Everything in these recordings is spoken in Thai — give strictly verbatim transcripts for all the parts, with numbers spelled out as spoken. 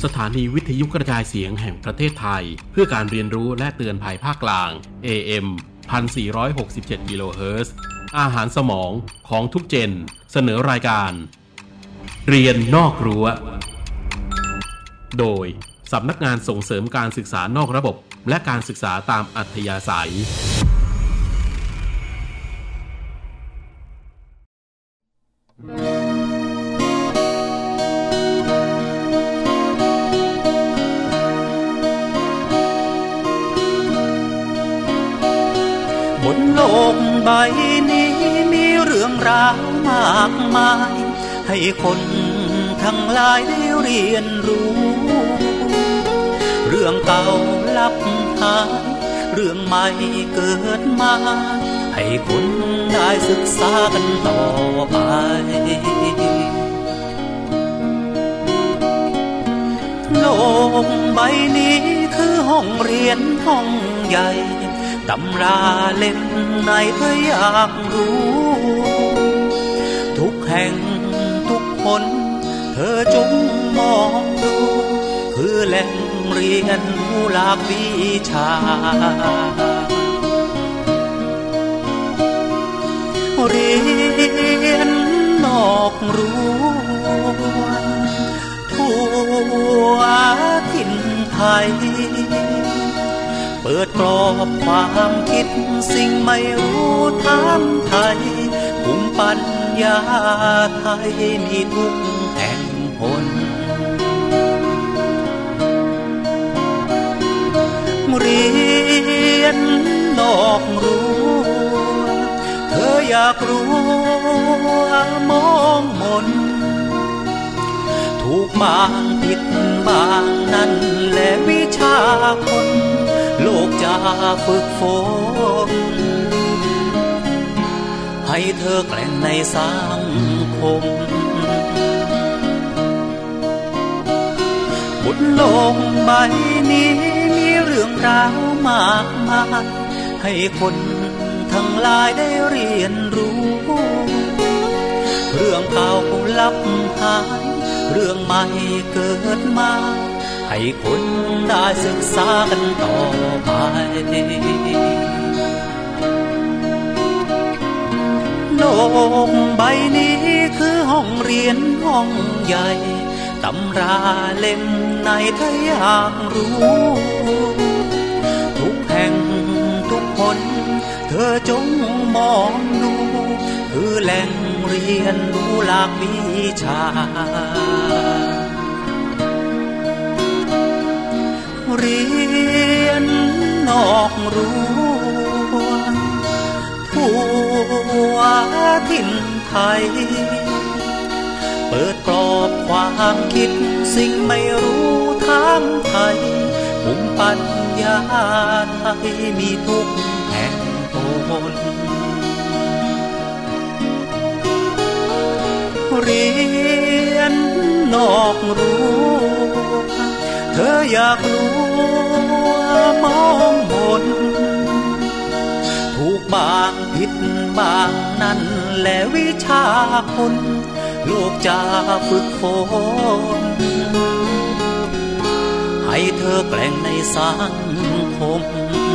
สถานีวิทยุกระจายเสียงแห่งประเทศไทยเพื่อการเรียนรู้และเตือนภัยภาคกลาง เอ เอ็ม หนึ่งพันสี่ร้อยหกสิบเจ็ด กิโลเฮิรตซ์ อาหารสมองของทุกเจนเสนอรายการเรียนนอกรั้วโดยสำนักงานส่งเสริมการศึกษานอกระบบและการศึกษาตามอัธยาศัยบนโลกใบนี้มีเรื่องราวมากมายให้คนทั้งหลายได้เรียนรู้เรื่องเก่าลับหายเรื่องใหม่เกิดมาให้คนได้ศึกษากันต่อไปโลกใบนี้คือห้องเรียนห้องใหญ่ตำราเล่มไหนเธออยากรู้ทุกแห่งทุกคนเธอจงมองดูคือแหล่งเรียนรู้หลากวิชาเรียนนอกรั้วทั่วถิ่นไทยเปิดกรอบความคิดสิ่งไม่รู้ถามไทยภูมิปัญญาไทยมีทุกแห่งหนเรียนนอกรั้วเธออยากรู้มองมนถูกบางผิดบางนั่นแหละวิชาคนโลกจะฝึกฝนให้เธอแกร่งในสังคมบนโลกใบนี้มีเรื่องราวมากมายให้คนทั้งหลายได้เรียนรู้เรื่องเก่าลับหายเรื่องใหม่เกิดมาให้คนได้ศึกษากันต่อไปโลกใบนี้คือห้องเรียนห้องใหญ่ตำราเล่มไหนถ้าอยากรู้ทุกแห่งทุกคนเธอจงมองดูคือแหล่งเรียนรู้หลากวิชาเรียนนอกรั้วทั่วถิ่นไทยเปิดกรอบความคิดสิ่งไม่รู้ถามไทยภูมิปัญญาไทยมีทุกแห่งหนเรียนนอกรั้วเธออยากรู้มองมนถูกบางผิดบางนั่นแหละวิชาคนโลกจะฝึกฝนให้เธอแกร่งในสังคม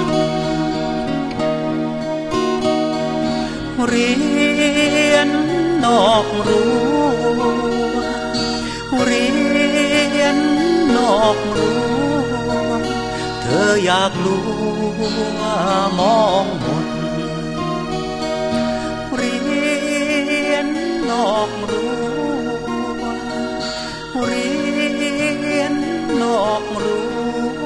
เรียนนอกรั้วเรียนนอกรั้วเธออยากรู้มองมนเรียนนอกรั้วเรียนนอกรั้ว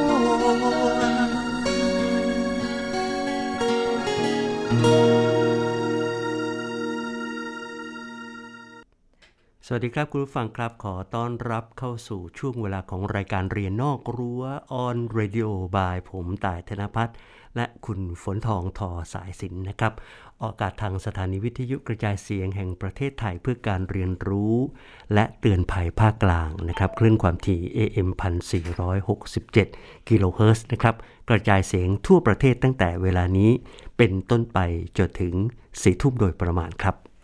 สวัสดีครับคุณผู้ฟังครับขอต้อนรับเข้าสู่ช่วงเวลาของรายการเรียนนอกรั้ว On Radio by ผมต่ายธนภัทรและคุณฝนทองทอสายสินนะครับออกอากาศทางสถานีวิทยุกระจายเสียงแห่งประเทศไทยเพื่อการเรียนรู้และเตือนภัยภาคกลางนะครับคลื่นความถี่ เอ เอ็ม หนึ่งพันสี่ร้อยหกสิบเจ็ด กิโลเฮิรตซ์นะครับกระจายเสียงทั่วประเทศตั้งแต่เวลานี้เป็นต้นไปจนถึงสี่ทุ่มโดยประมาณครับ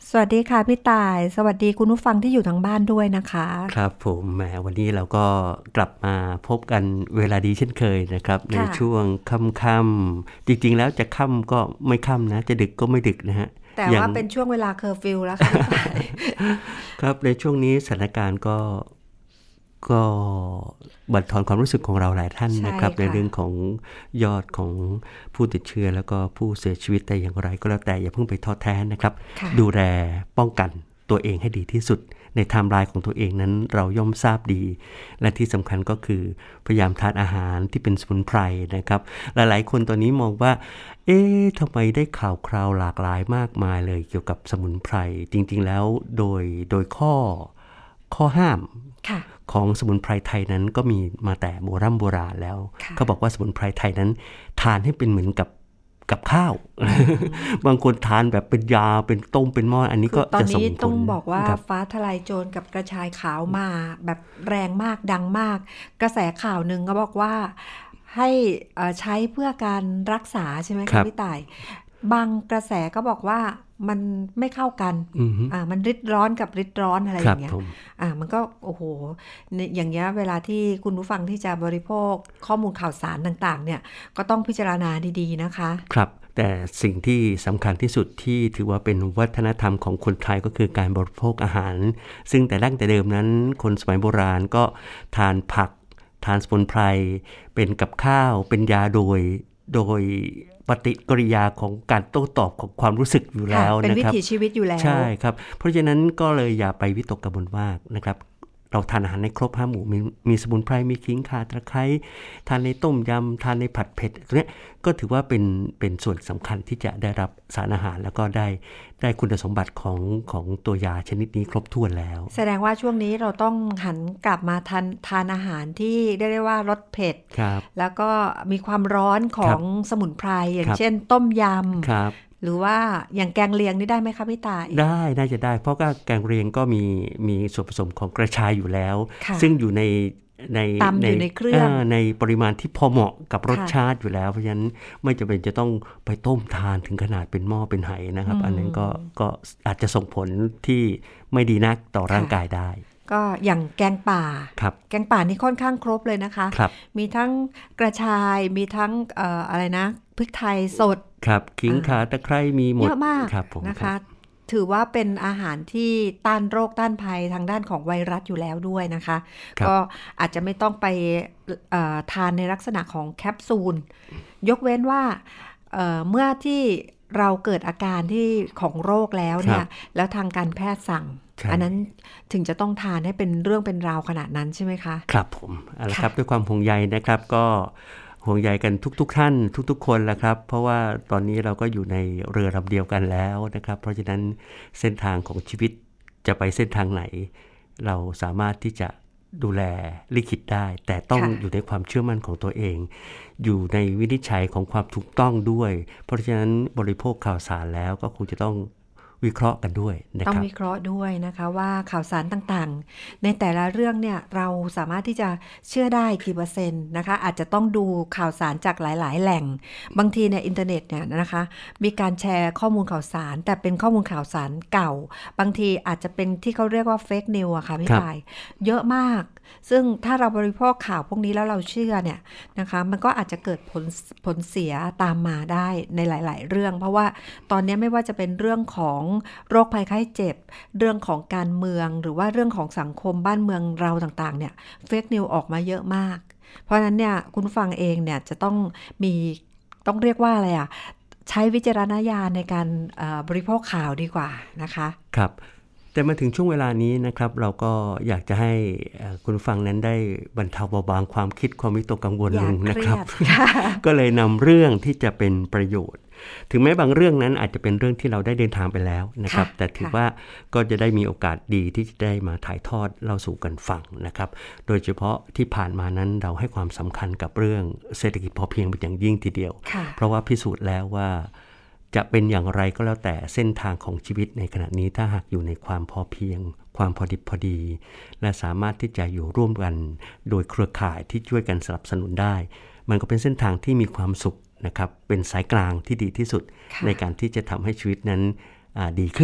สวัสดีค่ะพี่ต่ายสวัสดีคุณผู้ฟังที่อยู่ทางบ้านด้วยนะคะครับผมแหมวันนี้เราก็กลับมาพบกันเวลาดีเช่นเคยนะครับในช่วงค่ำๆจริงๆแล้วจะค่ำก็ไม่ค่ำนะจะดึกก็ไม่ดึกนะฮะแต่ว่าเป็นช่วงเวลาเคอร์ฟิวแล้วค่ะพี่ต่ายครับในช่วงนี้สถานการณ์ก็ก็บั่นทอนความรู้สึกของเราหลายท่านนะครับ ในเรื่องของยอดของผู้ติดเชื้อแล้วก็ผู้เสียชีวิตแต่อย่างไรก็แล้วแต่อย่าเพิ่งไปท้อแท้นะครับดูแลป้องกันตัวเองให้ดีที่สุดในไทม์ไลน์ของตัวเองนั้นเราย่อมทราบดีและที่สำคัญก็คือพยายามทานอาหารที่เป็นสมุนไพรนะครับหลายๆคนตอนนี้มองว่าเอ๊ะทำไมได้ข่าวคราวหลากหลายมากมายเลยเกี่ยวกับสมุนไพรจริงๆแล้วโดยโดยข้อข้อห้ามของสมุนไพรไทยนั้นก็มีมาแต่โบราณโบราณแล้วเขาบอกว่าสมุนไพรไทยนั้นทานให้เป็นเหมือนกับกับข้าว บางคนทานแบบเป็นยาเป็นต้มเป็นหม้ออันนี้ก็จะส่งผลตอนนี้ต้องบอกว่าฟ้าทลายโจรกับกระชายขาวมาแบบแรงมากดังมากกระแสข่าวหนึ่งก็บอกว่าให้ใช้เพื่อการรักษาใช่ไหมคะพี่ต่ายบางกระแสก็บอกว่ามันไม่เข้ากันอ่ามันริดร้อนกับริดร้อนอะไรอย่างเงี้ยอ่ามันก็โอ้โหอย่างเงี้ยเวลาที่คุณผู้ฟังที่จะบริโภคข้อมูลข่าวสารต่างๆเนี่ยก็ต้องพิจารณาดีๆนะคะครับแต่สิ่งที่สำคัญที่สุดที่ถือว่าเป็นวัฒนธรรมของคนไทยก็คือการบริโภคอาหารซึ่งแต่ดั้งแต่เดิมนั้นคนสมัยโบราณก็ทานผักทานสมุนไพรเป็นกับข้าวเป็นยาโดยโดยปฏิกิริยาของการโต้ตอบของความรู้สึกอยู่แล้วนะครับเป็นวิถีชีวิตอยู่แล้วใช่ครับเพราะฉะนั้นก็เลยอย่าไปวิตกกังวลมากนะครับเราทานอาหารในครบห้าหมู่มีมีสมุนไพรมีขิงข่าตะไคร้ทานในต้มยำทานในผัดเผ็ดตรงนี้ก็ถือว่าเป็นเป็นส่วนสำคัญที่จะได้รับสารอาหารแล้วก็ได้ได้คุณสมบัติของของตัวยาชนิดนี้ครบถ้วนแล้วแสดงว่าช่วงนี้เราต้องหันกลับมาทานทานอาหารที่เรียกได้ว่ารสเผ็ดแล้วก็มีความร้อนของสมุนไพรอย่างเช่นต้มยำหรือว่าอย่างแกงเลียงนี่ได้ไหมคะพี่ตายได้น่าจะได้เพราะว่าแกงเลียงก็มีมีส่วนผสมของกระชายอยู่แล้วซึ่งอยู่ในในในในเครื่องในปริมาณที่พอเหมาะกับรสชาติอยู่แล้วเพราะฉะนั้นไม่จำเป็นจะต้องไปต้มทานถึงขนาดเป็นหม้อเป็นไหนะครับอันนั้นก็ก็อาจจะส่งผลที่ไม่ดีนักต่อร่างกายได้ก็อย่างแกงป่าแกงป่านี่ค่อนข้างครบเลยนะคะมีทั้งกระชายมีทั้งเอ่ออะไรนะพริกไทยสดครับขิงข่าตะไคร้มีหมดเยอะมากนะคะถือว่าเป็นอาหารที่ต้านโรคต้านภัยทางด้านของไวรัสอยู่แล้วด้วยนะคะก็อาจจะไม่ต้องไปทานในลักษณะของแคปซูลยกเว้นว่า เ, เมื่อที่เราเกิดอาการที่ของโรคแล้วเนี่ยแล้วทางการแพทย์สั่งอันนั้นถึงจะต้องทานให้เป็นเรื่องเป็นราวขนาดนั้นใช่ไหมคะครับผมเอาละครับด้วยความห่วงใยนะครับก็ห่วงใยกันทุกๆท่านทุกๆคนแหละครับเพราะว่าตอนนี้เราก็อยู่ในเรือลำเดียวกันแล้วนะครับเพราะฉะนั้นเส้นทางของชีวิตจะไปเส้นทางไหนเราสามารถที่จะดูแลลิขิตได้แต่ต้องอยู่ในความเชื่อมั่นของตัวเองอยู่ในวินิจฉัยของความถูกต้องด้วยเพราะฉะนั้นบริโภคข่าวสารแล้วก็คงจะต้องวิเคราะห์กันด้วยนะครับต้องวิเคราะห์ด้วยนะคะว่าข่าวสารต่างๆในแต่ละเรื่องเนี่ยเราสามารถที่จะเชื่อได้กี่เปอร์เซ็นต์นะคะอาจจะต้องดูข่าวสารจากหลายๆแหล่งบางทีในอินเทอร์เน็ตเนี่ยนะคะมีการแชร์ข้อมูลข่าวสารแต่เป็นข้อมูลข่าวสารเก่าบางทีอาจจะเป็นที่เขาเรียกว่าเฟกนิวอะค่ะพี่ชายเยอะมากซึ่งถ้าเราบริโภคข่าวพวกนี้แล้วเราเชื่อเนี่ยนะคะมันก็อาจจะเกิดผลผลเสียตามมาได้ในหลายๆเรื่องเพราะว่าตอนนี้ไม่ว่าจะเป็นเรื่องของโรคภัยไข้เจ็บเรื่องของการเมืองหรือว่าเรื่องของสังคมบ้านเมืองเราต่างๆเนี่ยเฟกนิวออกมาเยอะมากเพราะฉะนั้นเนี่ยคุณฟังเองเนี่ยจะต้องมีต้องเรียกว่าอะไรอ่ะใช้วิจารณญาณในการบริโภคข่าวดีกว่านะคะครับแต่มาถึงช่วงเวลานี้นะครับเราก็อยากจะให้คุณฟังนั้นได้บรรเทาเบาบางความคิดความวิตกกังวลลงนะครับ ก็เลยนำเรื่องที่จะเป็นประโยชน์ถึงแม้บางเรื่องนั้นอาจจะเป็นเรื่องที่เราได้เดินทางไปแล้วนะครับแต่ถือว่าก็จะได้มีโอกาสดีที่จะได้มาถ่ายทอดเล่าสู่กันฟังนะครับโดยเฉพาะที่ผ่านมานั้นเราให้ความสำคัญกับเรื่องเศรษฐกิจพอเพียงเป็นอย่างยิ่งทีเดียวเพราะว่าพิสูจน์แล้วว่าจะเป็นอย่างไรก็แล้วแต่เส้นทางของชีวิตในขณะนี้ถ้าหากอยู่ในความพอเพียงความพอดิบพอดีและสามารถที่จะอยู่ร่วมกันโดยเครือข่ายที่ช่วยกันสนับสนุนได้มันก็เป็นเส้นทางที่มีความสุขนะครับเป็นสายกลางที่ดีที่สุดในการที่จะทำให้ชีวิตนั้นดีขึ้น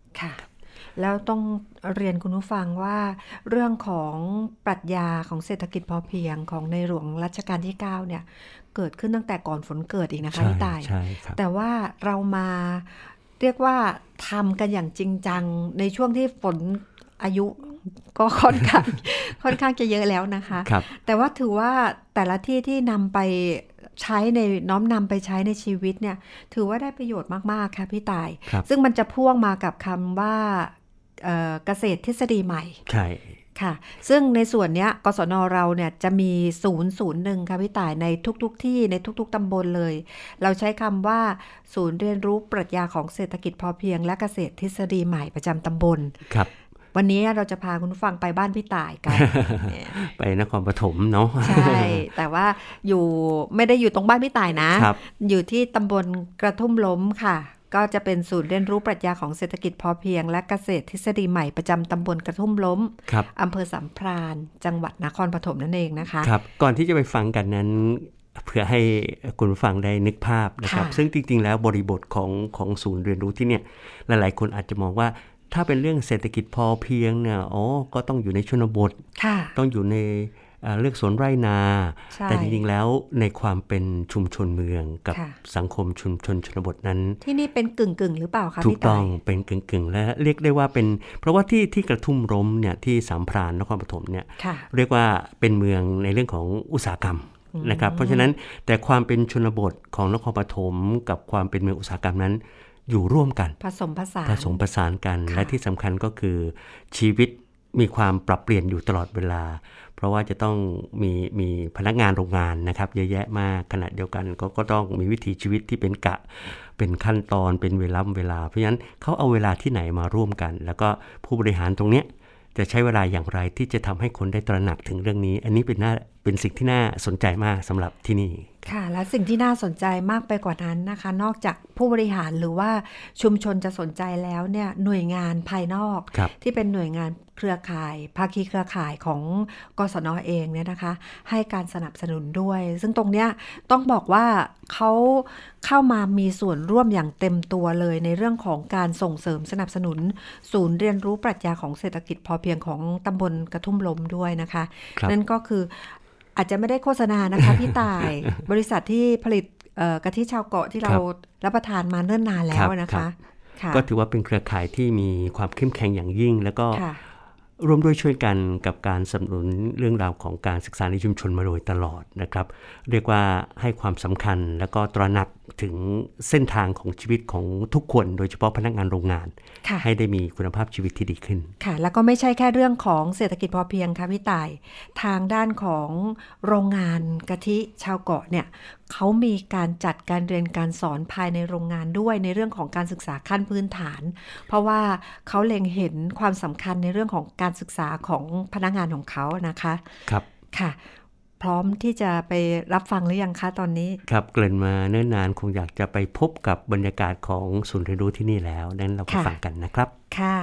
ค่ะแล้วต้องเรียนคุณผู้ฟังว่าเรื่องของปรัชญาของเศรษฐกิจพอเพียงของในหลวงรัชกาลที่เก้าเนี่ยเกิดขึ้นตั้งแต่ก่อนฝนเกิดอีกนะคะพี่ต่ายแต่ว่าเรามาเรียกว่าทำกันอย่างจริงจังในช่วงที่ฝนอายุก็ค่อนข้างค่อนข้างจะเยอะแล้วนะคะแต่ว่าถือว่าแต่ละที่ที่นำไปใช้ในน้อมนำไปใช้ในชีวิตเนี่ยถือว่าได้ประโยชน์มากๆค่ะพี่ต่ายซึ่งมันจะพ่วงมากับคำว่าเอ่อเกษตรทฤษฎีใหม่ใช่ค่ะซึ่งในส่วนนี้กสน.เราเนี่ยจะมีศูนย์ศูนย์หนึ่งค่ะพี่ต่ายในทุกๆที่ในทุกๆตำบลเลยเราใช้คำว่าศูนย์เรียนรู้ปรัชญาของเศรษฐกิจพอเพียงและเกษตรทฤษฎีใหม่ประจำตำบลครับวันนี้เราจะพาคุณผู้ฟังไปบ้านพี่ต่ายกันไปนครปฐมเนาะใช่แต่ว่าอยู่ไม่ได้อยู่ตรงบ้านพี่ต่ายนะอยู่ที่ตำบลกระทุ่มล้มค่ะก็จะเป็นศูนย์เรียนรู้ปรัชญาของเศรษฐกิจพอเพียงและเกษตรทฤษฎีใหม่ประจำตำบลกระทุ่มล้มอำเภอสัมพรานจังหวัดนครปฐมนั่นเองนะคะครับก่อนที่จะไปฟังกันนั้นเพื่อให้คุณฟังได้นึกภาพนะครับซึ่งจริงๆแล้วบริบทของของศูนย์เรียนรู้ที่เนี่ยหลายๆคนอาจจะมองว่าถ้าเป็นเรื่องเศรษฐกิจพอเพียงเนี่ยอ๋อก็ต้องอยู่ในชนบทต้องอยู่ในเรื่องสวนไร่นาแต่จริงๆแล้วในความเป็นชุมชนเมืองกับสังคมชุมชนชนบทนั้นที่นี่เป็นกึ่งๆหรือเปล่าคะถูกต้องเป็นกึ่งๆและเรียกได้ว่าเป็นเพราะว่าที่ที่กระทุ่มล้มเนี่ยที่สามพรานนครปฐมเนี่ยเรียกว่าเป็นเมืองในเรื่องของอุตสาหกรรมนะครับเพราะฉะนั้นแต่ความเป็นชนบทของนครปฐมกับความเป็นเมืองอุตสาหกรรมนั้นอยู่ร่วมกันผสมผสานผสมผสานกันและที่สำคัญก็คือชีวิตมีความปรับเปลี่ยนอยู่ตลอดเวลาเพราะว่าจะต้องมีมีพนักงานโรงงานนะครับเยอะแยะมากขณะเดียวกันก็ก็ต้องมีวิถีชีวิตที่เป็นกะเป็นขั้นตอนเป็นเวลาเวลาเพราะฉะนั้นเขาเอาเวลาที่ไหนมาร่วมกันแล้วก็ผู้บริหารตรงเนี้ยจะใช้เวลาอย่างไรที่จะทำให้คนได้ตระหนักถึงเรื่องนี้อันนี้เป็นน่าเป็นสิ่งที่น่าสนใจมากสำหรับที่นี่ค่ะและสิ่งที่น่าสนใจมากไปกว่านั้นนะคะนอกจากผู้บริหารหรือว่าชุมชนจะสนใจแล้วเนี่ยหน่วยงานภายนอกที่เป็นหน่วยงานเครือข่ายภาคีเครือข่ายของกสน.เองเนี่ยนะคะให้การสนับสนุนด้วยซึ่งตรงเนี้ยต้องบอกว่าเขาเข้ามามีส่วนร่วมอย่างเต็มตัวเลยในเรื่องของการส่งเสริมสนับสนุนศูนย์เรียนรู้ปรัชญาของเศรษฐกิจพอเพียงของตำบลกระทุ่มล้มด้วยนะคะนั่นก็คืออาจจะไม่ได้โฆษณานะคะพี่ต่ายบริษัทที่ผลิตกะทิชาวเกาะที่เรารับประทานมาเนิ่นนานแล้วนะคะก็ถือว่าเป็นเครือข่ายที่มีความเข้มแข็งอย่างยิ่งแล้วก็ร่วมด้วยช่วยกันกับการสนับสนุนเรื่องราวของการศึกษาในชุมชนมาโดยตลอดนะครับเรียกว่าให้ความสำคัญแล้วก็ตระหนักถึงเส้นทางของชีวิตของทุกคนโดยเฉพาะพนักงานโรงงานให้ได้มีคุณภาพชีวิตที่ดีขึ้นค่ะแล้วก็ไม่ใช่แค่เรื่องของเศรษฐกิจพอเพียงค่ะพี่ต่ายทางด้านของโรงงานกะทิชาวเกาะเนี่ยเขามีการจัดการเรียนการสอนภายในโรงงานด้วยในเรื่องของการศึกษาขั้นพื้นฐานเพราะว่าเขาเล็งเห็นความสำคัญในเรื่องของการศึกษาของพนักงานของเขานะคะครับค่ะพร้อมที่จะไปรับฟังหรือยังคะตอนนี้ครับเกริ่นมาเนิ่นนานคงอยากจะไปพบกับบรรยากาศของศูนย์เรียนรู้ที่นี่แล้วนั้นเราไปฟังกันนะครับค่ะ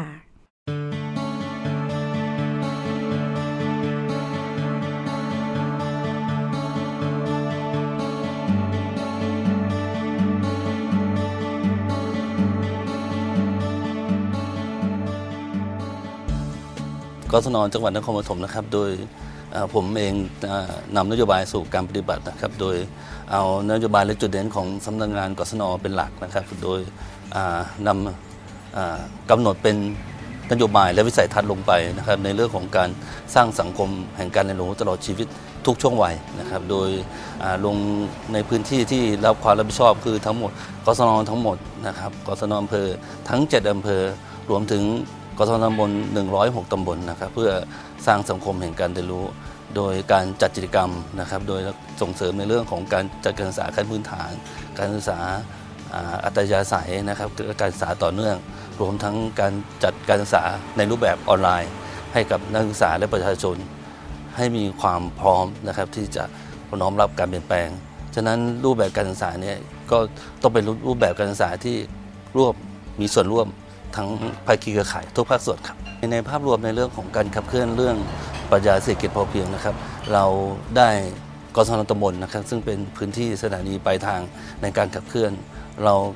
กสน.จังหวัดนครปฐมนะครับโดยผมเองนำนโยบายสู่การปฏิบัตินะครับโดยเอานโยบายและจุดเด่นของสำนักงานกสน.เป็นหลักนะครับโดยนำกำหนดเป็นนโยบายและวิสัยทัศน์ลงไปนะครับในเรื่องของการสร้างสังคมแห่งการเรียนรู้ตลอดชีวิตทุกช่วงวัยนะครับโดยลงในพื้นที่ที่รับความรับผิดชอบคือทั้งหมดกสน.ทั้งหมดนะครับกสน.อำเภอทั้งเจ็ดอำเภอรวมถึงกสน.ตำบลหนึ่งร้อยหกตำบลนะครับเพื่อสร้างสังคมแห่งการเรียนรู้โดยการจัดกิจกรรมนะครับโดยส่งเสริมในเรื่องของการจัดการศึกษาขั้นพื้นฐานการศึกษาอัตยาศัยนะครับการศึกษาต่อเนื่องรวมทั้งการจัดการศึกษาในรูปแบบออนไลน์ให้กับนักศึกษาและประชาชนให้มีความพร้อมนะครับที่จะน้อมรับการเปลี่ยนแปลงฉะนั้นรูปแบบการศึกษาเนี่ยก็ต้องเป็นรูปแบบการศึกษาที่ร่วมมีส่วนร่วมทั้งภาคีเครือข่ายทุกภาคส่วนครับในภาพรวมในเรื่องของการขับเคลื่อนเรื่องปรัชญาเศรษฐกิจพอเพียงนะครับเราได้กสน.ตำบลนะครับซึ่งเป็นพื้นที่สถานีปลายทางในการขับเคลื่อนเรา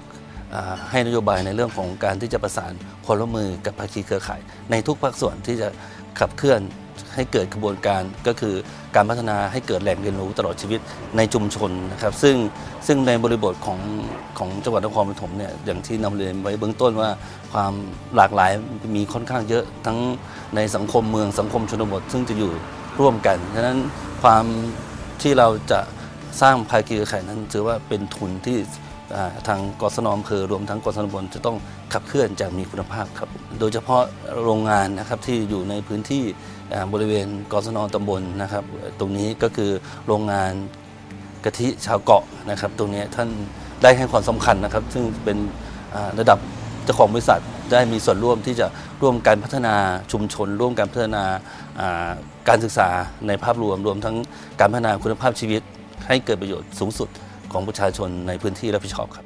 ให้นโยบายในเรื่องของการที่จะประสานความร่วมมือกับภาคีเครือข่ายในทุกภาคส่วนที่จะขับเคลื่อนให้เกิดกระบวนการก็คือการพัฒนาให้เกิดแหล่งเรียนรู้ตลอดชีวิตในชุมชนนะครับซึ่งซึ่งในบริบทของของจังหวัดนครปฐมเนี่ยอย่างที่นำเรียนไว้เบื้องต้นว่าความหลากหลายมีค่อนข้างเยอะทั้งในสังคมเมืองสังคมชนบทซึ่งจะอยู่ร่วมกันฉะนั้นความที่เราจะสร้างภาคีเครือข่ายนั้นถือว่าเป็นทุนที่ทางกศน.อำเภอรวมทั้งกศน.ตำบลจะต้องขับเคลื่อนจากมีคุณภาพครับโดยเฉพาะโรงงานนะครับที่อยู่ในพื้นที่บริเวณกศน.ตำบลนะครับตรงนี้ก็คือโรงงานกะทิชาวเกาะนะครับตรงนี้ท่านได้ให้ความสำคัญนะครับซึ่งเป็นระดับเจ้าของบริษัทได้มีส่วนร่วมที่จะร่วมการพัฒนาชุมชนร่วมการพัฒนาการศึกษาในภาพรวมรวมทั้งการพัฒนาคุณภาพชีวิตให้เกิดประโยชน์สูงสุดของประชาชนในพื้นที่รับผิดชอบครับ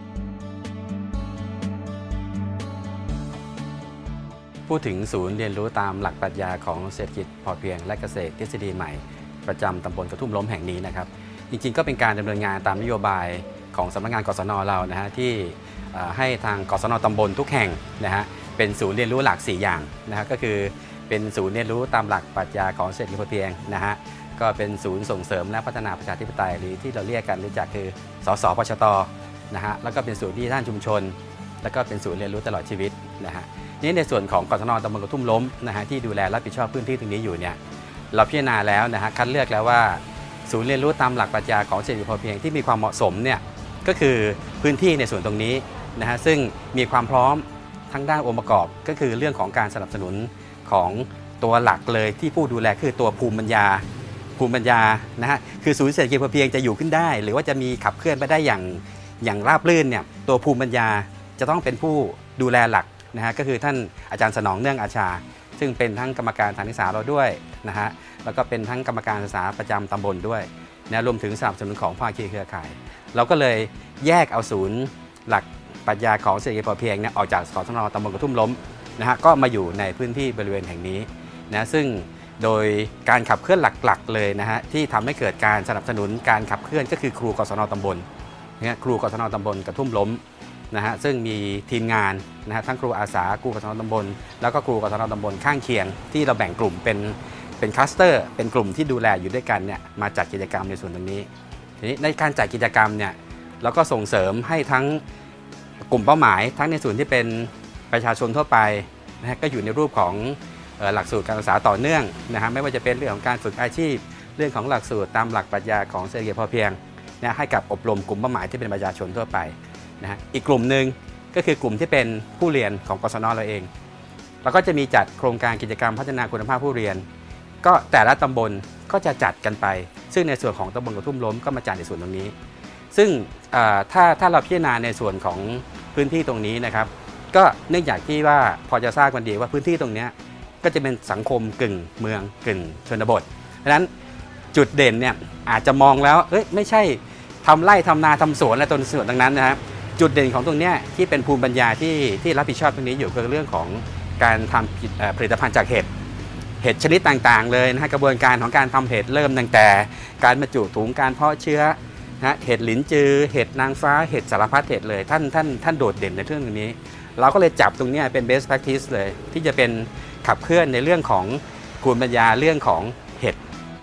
พูดถึงศูนย์เรียนรู้ตามหลักปรัชญาของเศรษฐกิจพอเพียงและเกษตรทฤษฎีใหม่ประจำตำบลกระทุ่มล้มแห่งนี้นะครับจริงๆก็เป็นการดำเนินงานตามนโยบายของสำนักงานกศน.เรานะฮะที่ให้ทางกศน.ตำบลทุกแห่งนะฮะเป็นศูนย์เรียนรู้หลักสี่อย่างนะฮะก็คือเป็นศูนย์เรียนรู้ตามหลักปรัชญาของเศรษฐกิจพอเพียงนะฮะก็เป็นศูนย์ส่งเสริมและพัฒนาประชาธิปไตยหรือที่เราเรียกกันรู้จักคือสสปชต.นะฮะแล้วก็เป็นศูนย์ที่ด้านชุมชนแล้วก็เป็นศูนย์เรียนรู้ตลอดชีวิตนะฮะนี่ในส่วนของกศน.ตำบลกระทุ่มล้มนะฮะที่ดูแลรับผิดชอบพื้นที่ตรงนี้อยู่เนี่ยเราพิจารณาแล้วนะฮะคัดเลือกแล้วว่าศูนย์เรียนรู้ตามหลักปรัชญาของเศรษฐกิจพอเพียงที่มีความเหมาะสมเนี่ยก็คือพื้นที่ในส่วนตรงนี้นะฮะซึ่งมีความพร้อมทั้งด้านองค์ประกอบก็คือเรื่องของการสนับสนุนของตัวหลักเลยที่ผู้ดูแลคือตัวภูมิปัญญาภูมิปัญญานะฮะคือศูนย์เศรษฐกิจพอเพียงจะอยู่ขึ้นได้หรือว่าจะมีขับเคลื่อนไปได้อย่างอย่างราบรื่นเนี่ยตัวภูมิปัญญาจะต้องเป็นผู้ดูแลหลักนะฮะก็คือท่านอาจารย์สนองเนื่องอาชาซึ่งเป็นทั้งกรรมการทางศึกษาเราด้วยนะฮะแล้วก็เป็นทั้งกรรมการศึกษาประจำตำบลด้วยนะรวมถึงสนับสนุนของภาคีเครือข่ายเราก็เลยแยกเอาศูนย์หลักปรัชญาของเศรษฐกิจพอเพียงเนี่ยออกจากกศน.ตำบลกระทุ่มล้มนะฮะก็มาอยู่ในพื้นที่บริเวณแห่งนี้นะซึ่งโดยการขับเคลื่อนหลักๆเลยนะฮะที่ทำให้เกิดการสนับสนุนการขับเคลื่อนก็คือครูกศน.ตำบลนะครูกศน.ตำบลกระทุ่มล้มนะฮะซึ่งมีทีมงานนะฮะทั้งครูอาสาครูกศน.ตำบลแล้วก็ครูกศน.ตำบลข้างเคียงที่เราแบ่งกลุ่มเป็นเป็นคลัสเตอร์เป็นกลุ่มที่ดูแลอยู่ด้วยกันเนี่ยมาจัดกิจกรรมในส่วนตรงนี้ทีนี้ในการจัดกิจกรรมเนี่ยเราก็ส่งเสริมให้ทั้งกลุ่มเป้าหมายทั้งในส่วนที่เป็นประชาชนทั่วไปนะฮะก็อยู่ในรูปของหลักสูตรการศึกษาต่อเนื่องนะฮะไม่ว่าจะเป็นเรื่องของการฝึกอาชีพเรื่องของหลักสูตรตามหลักปรัชญาของเศรษฐกิจพอเพียงนะให้กับอบรมกลุ่มเป้าหมายที่เป็นประชาชนทั่วไปนะฮะอีกกลุ่มหนึ่งก็คือกลุ่มที่เป็นผู้เรียนของกศน.เราเองเราก็จะมีจัดโครงการกิจกรรมพัฒนาคุณภาพผู้เรียนก็แต่ละตำบลก็จะจัดกันไปซึ่งในส่วนของตำบลกระทุ่มล้มก็มาจัดในส่วนตรงนี้ซึ่งถ้าถ้าเราพิจารณาในส่วนของพื้นที่ตรงนี้นะครับก็เนื่องจากที่ว่าพอจะทราบกันดีว่าพื้นที่ตรงนี้ก็จะเป็นสังคมกึ่งเมืองกึ่งชนบทเพราะฉะนั้นจุดเด่นเนี่ยอาจจะมองแล้วเอ้ยไม่ใช่ทำไร่ทำนาทำสวนอะไรต้นส่วนดังนั้นนะครับจุดเด่นของตรงนี้ที่เป็นภูมิปัญญาที่ที่รับผิดชอบตรงนี้อยู่คือเรื่องของการทำผลิตภัณฑ์จากเห็ดเห็ดชนิดต่างๆเลยนะฮะกระบวนการของการทำเห็ดเริ่มตั้งแต่การบรรจุถุงการเพาะเชื้อนะเห็ดหลินจือเห็ดนางฟ้าเห็ดสารพัดเห็ดเลยท่านท่านท่านโดดเด่นในเรื่องตรงนี้เราก็เลยจับตรงนี้เป็น best practice เลยที่จะเป็นขับเคลื่อนในเรื่องของภูมิปัญญาเรื่องของเห็ด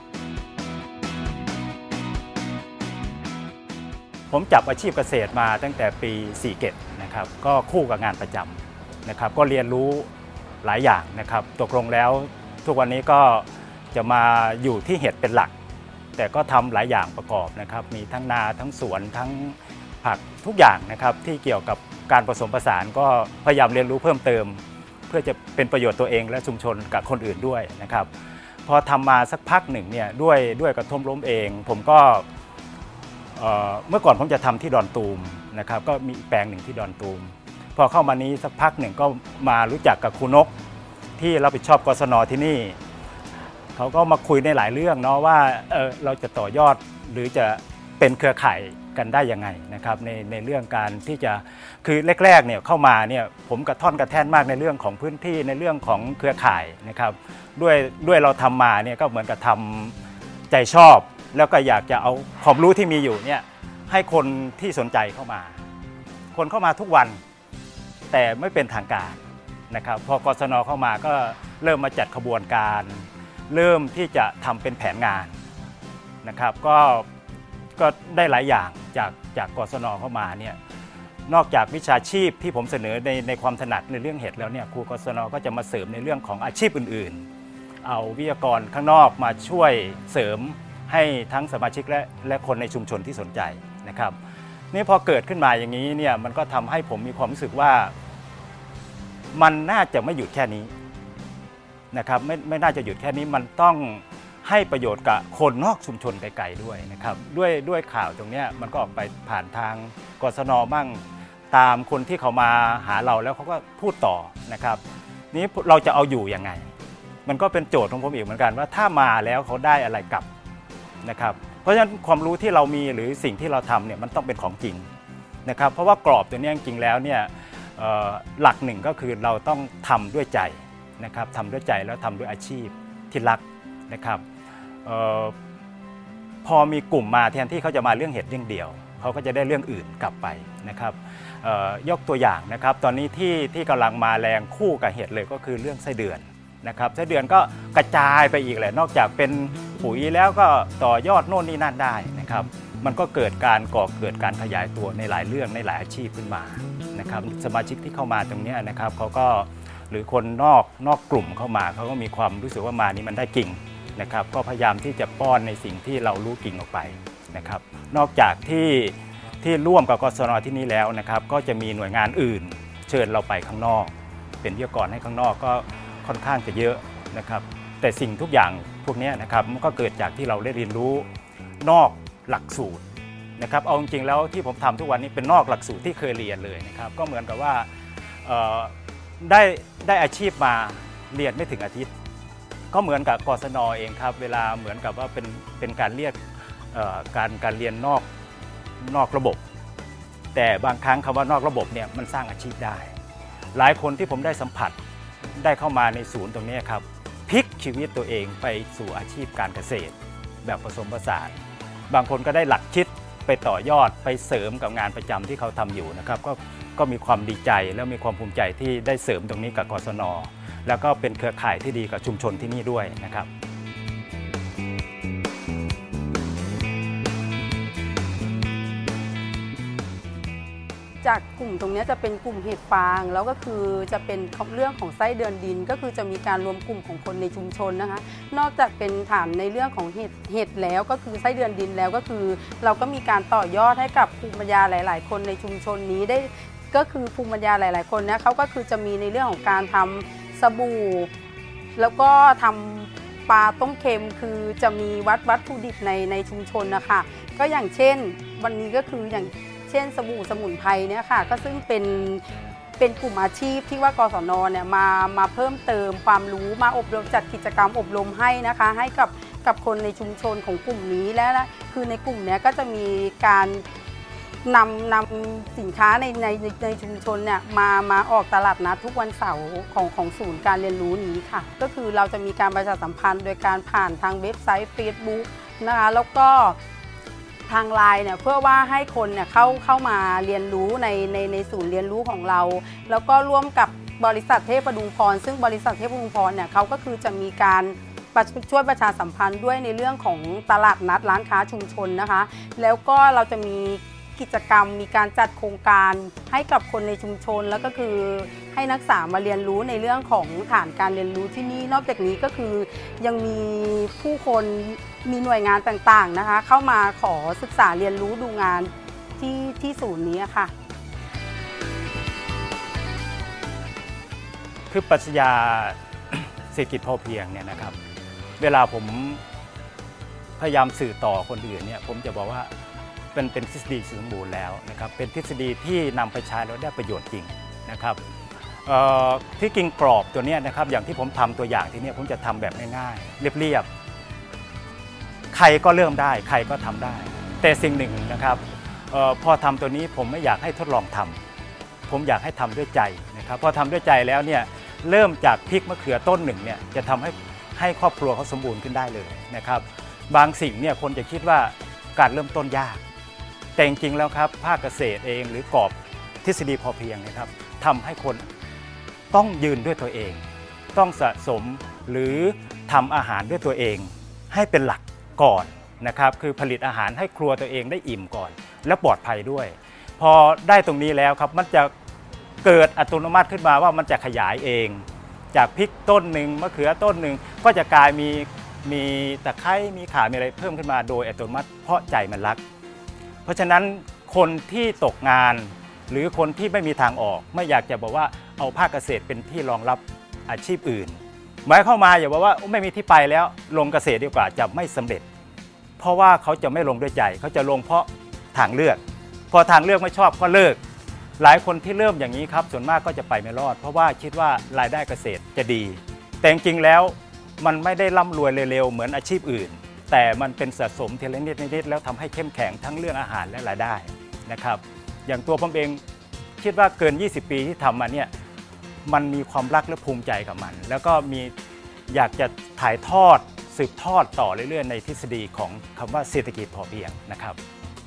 ผมจับอาชีพเกษตรมาตั้งแต่ปีสี่สิบเจ็ดนะครับก็คู่กับงานประจำนะครับก็เรียนรู้หลายอย่างนะครับตกลงแล้วทุกวันนี้ก็จะมาอยู่ที่เห็ดเป็นหลักแต่ก็ทำหลายอย่างประกอบนะครับมีทั้งนาทั้งสวนทั้งผักทุกอย่างนะครับที่เกี่ยวกับการผสมผสานก็พยายามเรียนรู้เพิ่มเติมเพื่อจะเป็นประโยชน์ตัวเองและชุมชนกับคนอื่นด้วยนะครับพอทำมาสักพักหนึ่งเนี่ยด้วยด้วยกระทุ่มล้มเองผมก็เมื่อก่อนผมจะทำที่ดอนตูมนะครับก็มีแปลงหนึ่งที่ดอนตูมพอเข้ามานี้สักพักหนึ่งก็มารู้จักกับครูนกที่รับผิดชอบกศน.ที่นี่เขาก็มาคุยในหลายเรื่องเนาะว่าเออเราจะต่อยอดหรือจะเป็นเครือข่ายกันได้ยังไงนะครับในในเรื่องการที่จะคือแรกๆเนี่ยเข้ามาเนี่ยผมกระท่อนกระแท่นมากในเรื่องของพื้นที่ในเรื่องของเครือข่ายนะครับด้วยด้วยเราทำมาเนี่ยก็เหมือนกับทำใจชอบแล้วก็อยากจะเอาความรู้ที่มีอยู่เนี่ยให้คนที่สนใจเข้ามาคนเข้ามาทุกวันแต่ไม่เป็นทางการนะครับพอกศน.เข้ามาก็เริ่มมาจัดขบวนการเริ่มที่จะทำเป็นแผนงานนะครับก็ก็ได้หลายอย่างจากจากกศน.เข้ามาเนี่ยนอกจากวิชาชีพที่ผมเสนอในในความถนัดในเรื่องเห็ดแล้วเนี่ยครูกศน.ก็จะมาเสริมในเรื่องของอาชีพอื่นๆเอาวิทยากรข้างนอกมาช่วยเสริมให้ทั้งสมาชิกและและคนในชุมชนที่สนใจนะครับนี่พอเกิดขึ้นมาอย่างนี้เนี่ยมันก็ทำให้ผมมีความรู้สึกว่ามันน่าจะไม่หยุดแค่นี้นะครับไม่ไม่น่าจะหยุดแค่นี้มันต้องให้ประโยชน์กับคนนอกชุมชนไกลๆด้วยนะครับด้วยด้วยข่าวตรงนี้มันก็ออกไปผ่านทางกศน.บ้างตามคนที่เขามาหาเราแล้วเขาก็พูดต่อนะครับนี้เราจะเอาอยู่ยังไงมันก็เป็นโจทย์ของผมอีกเหมือนกันว่าถ้ามาแล้วเขาได้อะไรกลับนะครับเพราะฉะนั้นความรู้ที่เรามีหรือสิ่งที่เราทำเนี่ยมันต้องเป็นของจริงนะครับเพราะว่ากรอบตัวนี้จริงๆแล้วเนี่ยหลักหนึ่งก็คือเราต้องทำด้วยใจนะครับทำด้วยใจแล้วทำด้วยอาชีพที่รักนะครับออพอมีกลุ่มมาแทนที่เขาจะมาเรื่องเห็ดเรื่องเดียวเขาก็จะได้เรื่องอื่นกลับไปนะครับยกตัวอย่างนะครับตอนนี้ที่ที่กำลังมาแรงคู่กับเห็ดเลยก็คือเรื่องไส้เดือนนะครับไส้เดือนก็กระจายไปอีกแหละนอกจากเป็นปุ๋ยแล้วก็ต่อยอดโน่นนี่นั่นได้นะครับมันก็เกิดการก่อเกิดการขยายตัวในหลายเรื่องในหลายอาชีพขึ้นมานะครับสมาชิกที่เข้ามาตรงนี้นะครับเขาก็หรือคนนอกนอกกลุ่มเข้ามาเขาก็มีความรู้สึกว่ามานี่มันได้กิ่งนะครับก็พยายามที่จะป้อนในสิ่งที่เรารู้กิ่งออกไปนะครับนอกจากที่ที่ร่วมกับกศน.ที่นี้แล้วนะครับก็จะมีหน่วยงานอื่นเชิญเราไปข้างนอกเป็นวิทยากรให้ข้างนอกก็ค่อนข้างจะเยอะนะครับแต่สิ่งทุกอย่างพวกนี้นะครับมันก็เกิดจากที่เราได้เรียนรู้นอกหลักสูตรนะครับเอาจริงๆแล้วที่ผมทำทุกวันนี้เป็นนอกหลักสูตรที่เคยเรียนเลยนะครับก็เหมือนกับว่าได้ได้อาชีพมาเรียนไม่ถึงอาทิตย์ก็เหมือนกับกศน.เองครับเวลาเหมือนกับว่าเป็นเป็นการเรียกการการเรียนนอกนอกระบบแต่บางครั้งคำว่านอกระบบเนี่ยมันสร้างอาชีพได้หลายคนที่ผมได้สัมผัสได้เข้ามาในศูนย์ตรงนี้ครับพลิกชีวิตตัวเองไปสู่อาชีพการเกษตรแบบผสมผสานบางคนก็ได้หลักคิดไปต่อยอดไปเสริมกับงานประจำที่เขาทำอยู่นะครับก็ก็มีความดีใจแล้วมีความภูมิใจที่ได้เสริมตรงนี้กับกศน.แล้วก็เป็นเครือข่ายที่ดีกับชุมชนที่นี่ด้วยนะครับจากกลุ่มตรงนี้จะเป็นกลุ่มเห็ดฟางแล้วก็คือจะเป็นเรื่องของไส้เดือนดินก็คือจะมีการรวมกลุ่มของคนในชุมชนนะคะนอกจากเป็นถามในเรื่องของเห็ดเห็ดแล้วก็คือไส้เดือนดินแล้วก็คือเราก็มีการต่อยอดให้กับภูมิปัญญาหลายๆคนในชุมชนนี้ได้ก็คือภูมิปัญญาหลายๆคนนะเขาก็คือจะมีในเรื่องของการทำสบู่แล้วก็ทำปลาต้มเค็มคือจะมีวัดวัตถุดิบในในชุมชนนะคะก็อย่างเช่นวันนี้ก็คืออย่างเช่นสบู่สมุนไพรเนี่ยค่ะก็ซึ่งเป็นเป็นกลุ่มอาชีพที่ว่ากศน.เนี่ยมามาเพิ่มเติมความรู้มาอบรมจัดกิจกรรมอบรมให้นะคะให้กับกับคนในชุมชนของกลุ่มนี้และคือในกลุ่มเนี้ยก็จะมีการนำนำสินค้าในในในชุมชนเนี่ยมามาออกตลาดนัดทุกวันเสาร์ของของศูนย์การเรียนรู้นี้ค่ะก็คือเราจะมีการประชาสัมพันธ์โดยการผ่านทางเว็บไซต์ Facebook นะคะแล้วก็ทางไลน์เนี่ยเพื่อว่าให้คนเนี่ยเข้าเข้ามาเรียนรู้ในในในศูนย์เรียนรู้ของเราแล้วก็ร่วมกับบริษัทเทพประดุงพรซึ่งบริษัทเทพประดุงพรเนี่ยเขาก็คือจะมีการช่วยประชาสัมพันธ์ด้วยในเรื่องของตลาดนัดร้านค้าชุมชนนะคะแล้วก็เราจะมีกิจกรรมมีการจัดโครงการให้กับคนในชุมชนแล้วก็คือให้นักศึกษามาเรียนรู้ในเรื่องของฐานการเรียนรู้ที่นี่นอกจากนี้ก็คือยังมีผู้คนมีหน่วยงานต่างๆนะคะเข้ามาขอศึกษาเรียนรู้ดูงานที่ที่ศูนย์นี้ค่ะคือปรัชญาเศรษฐกิจพอเพียงเนี่ยนะครับเวลาผมพยายามสื่อต่อคนอื่นเนี่ยผมจะบอกว่าเป็นเป็นทฤษฎีสมบูรณ์แล้วนะครับเป็นทฤษฎีที่นำไปใช้แล้วได้ประโยชน์จริงนะครับที่กิ่งกรอบตัวนี้นะครับอย่างที่ผมทำตัวอย่างที่นี่ผมจะทำแบบง่ายๆเรียบๆใครก็เริ่มได้ใครก็ทำได้แต่สิ่งหนึ่งนะครับออพอทำตัวนี้ผมไม่อยากให้ทดลองทำผมอยากให้ทำด้วยใจนะครับพอทำด้วยใจแล้วเนี่ยเริ่มจากพริกมะเขือต้นหนึ่งเนี่ยจะทำให้ให้ครอบครัวเขาสมบูรณ์ขึ้นได้เลยนะครับบางสิ่งเนี่ยคนจะคิดว่าการเริ่มต้นยากแต่จริงๆแล้วครับภาคเกษตรเองหรือกอบทฤษฎีพอเพียงนะครับทำให้คนต้องยืนด้วยตัวเองต้องสะสมหรือทำอาหารด้วยตัวเองให้เป็นหลักก่อนนะครับคือผลิตอาหารให้ครัวตัวเองได้อิ่มก่อนและปลอดภัยด้วยพอได้ตรงนี้แล้วครับมันจะเกิดอัตโนมัติขึ้นมาว่ามันจะขยายเองจากพริกต้นหนึ่งมะเขือต้นหนึ่งก็จะกลายมีมีตะไคร้มีข่ามีอะไรเพิ่มขึ้นมาโดยอัตโนมัติเพราะใจมันรักเพราะฉะนั้นคนที่ตกงานหรือคนที่ไม่มีทางออกไม่อยากจะบอกว่าเอาภาคเกษตรเป็นที่รองรับอาชีพอื่นหมายเข้ามาอย่าบอกว่าไม่มีที่ไปแล้วลงเกษตรดีกว่าจะไม่สำเร็จเพราะว่าเขาจะไม่ลงด้วยใจเขาจะลงเพราะทางเลือกพอทางเลือกไม่ชอบก็เลิกหลายคนที่เริ่มอย่างนี้ครับส่วนมากก็จะไปไม่รอดเพราะว่าคิดว่ารายได้เกษตรจะดีแต่จริงๆแล้วมันไม่ได้ร่ำรวยเร็วๆเหมือนอาชีพอื่นแต่มันเป็นสะสมทีละนิดนิดแล้วทำให้เข้มแข็งทั้งเรื่องอาหารและรายได้นะครับอย่างตัวผมเองคิดว่าเกินยี่สิบปีที่ทำมาเนี่ยมันมีความรักและภูมิใจกับมันแล้วก็มีอยากจะถ่ายทอดสืบทอดต่อเรื่อยๆในทฤษฎีของคำว่าเศรษฐกิจพอเพียงนะครับ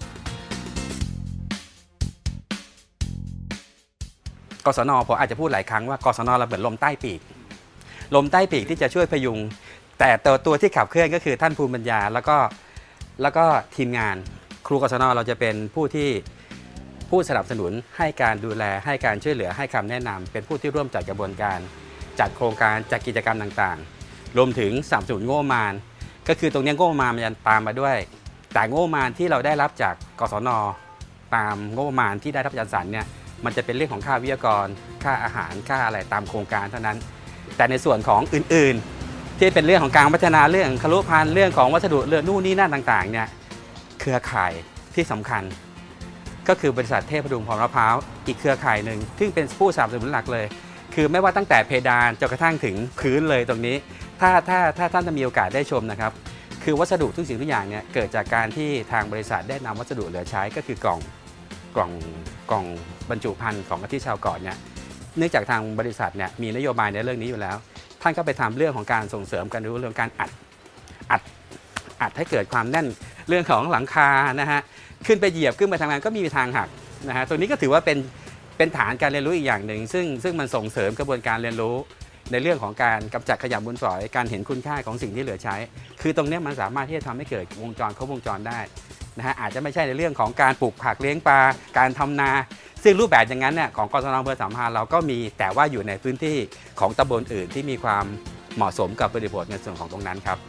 กสน.ผมอาจจะพูดหลายครั้งว่ากสน.เราเหมือนลมใต้ปีกลมใต้ปีกที่จะช่วยพยุงแต่ตัวตัวที่ขับเคลื่อนก็คือท่านภูมิปัญญาแล้วก็แล้วก็ทีมงานครูกสน.เราจะเป็นผู้ที่ผู้สนับสนุนให้การดูแลให้การช่วยเหลือให้คำแนะนำเป็นผู้ที่ร่วมจัดกระบวนการจัดโครงการจัดกิจกรรมต่างๆรวมถึงสนับสนุนงบประมาณก็คือตรงนี้งบประมาณมันจะตามมาด้วยแต่งบประมาณที่เราได้รับจากกสน.ตามงบประมาณที่ได้รับจัดสรรเนี่ยมันจะเป็นเรื่องของค่าวิทยากรค่าอาหารค่าอะไรตามโครงการเท่านั้นแต่ในส่วนของอื่นๆที่เป็นเรื่องของการพัฒนาเรื่องครุพันธ์เรื่องของวัสดุเรื่องนู่นนี่นั่นต่างๆเนี่ยเครือข่ายที่สำคัญก็คือบริษัทเทพดุงพรมะพร้าวอีกเครือข่ายหนึ่งซึ่งเป็นผู้สนับสนุนหลักเลยคือไม่ว่าตั้งแต่เพดานจนกระทั่งถึงพื้นเลยตรงนี้ถ้าถ้าถ้าท่านจะมีโอกาสได้ชมนะครับคือวัสดุทุกสิ่งทุกอย่างเนี่ยเกิดจากการที่ทางบริษัทได้นำวัสดุเหลือใช้ก็คือกล่องกล่องกล่องบรรจุภัณฑ์ของกะทิชาวเกาะเนี่ยเนื่องจากทางบริษัทเนี่ยมีนโยบายในเรื่องนี้อยู่แล้วท่านก็ไปทำเรื่องของการส่งเสริมการรู้เรื่องการอัดอัดอัดให้เกิดความแน่นเรื่องของหลังคานะฮะขึ้นไปเหยียบขึ้นไปทำงานก็มีทางหักนะฮะตัวนี้ก็ถือว่าเป็นเป็นฐานการเรียนรู้อีกอย่างหนึ่งซึ่งซึ่งมันส่งเสริมกระบวนการเรียนรู้ในเรื่องของการกำจัดขยะมูลฝอยการเห็นคุณค่าของสิ่งที่เหลือใช้คือตรงนี้มันสามารถที่จะทำให้เกิดวงจรครบวงจรได้นะฮะอาจจะไม่ใช่ในเรื่องของการปลูกผักเลี้ยงปลาการทำนาซึ่งรูปแบบอย่างนั้นเนี่ยของกสน.อำเภอสามพรานเราก็มีแต่ว่าอยู่ในพื้นที่ของตำบลอื่นที่มีความเหมาะสมกับบริบทในส่วนของตรงนั้นครับ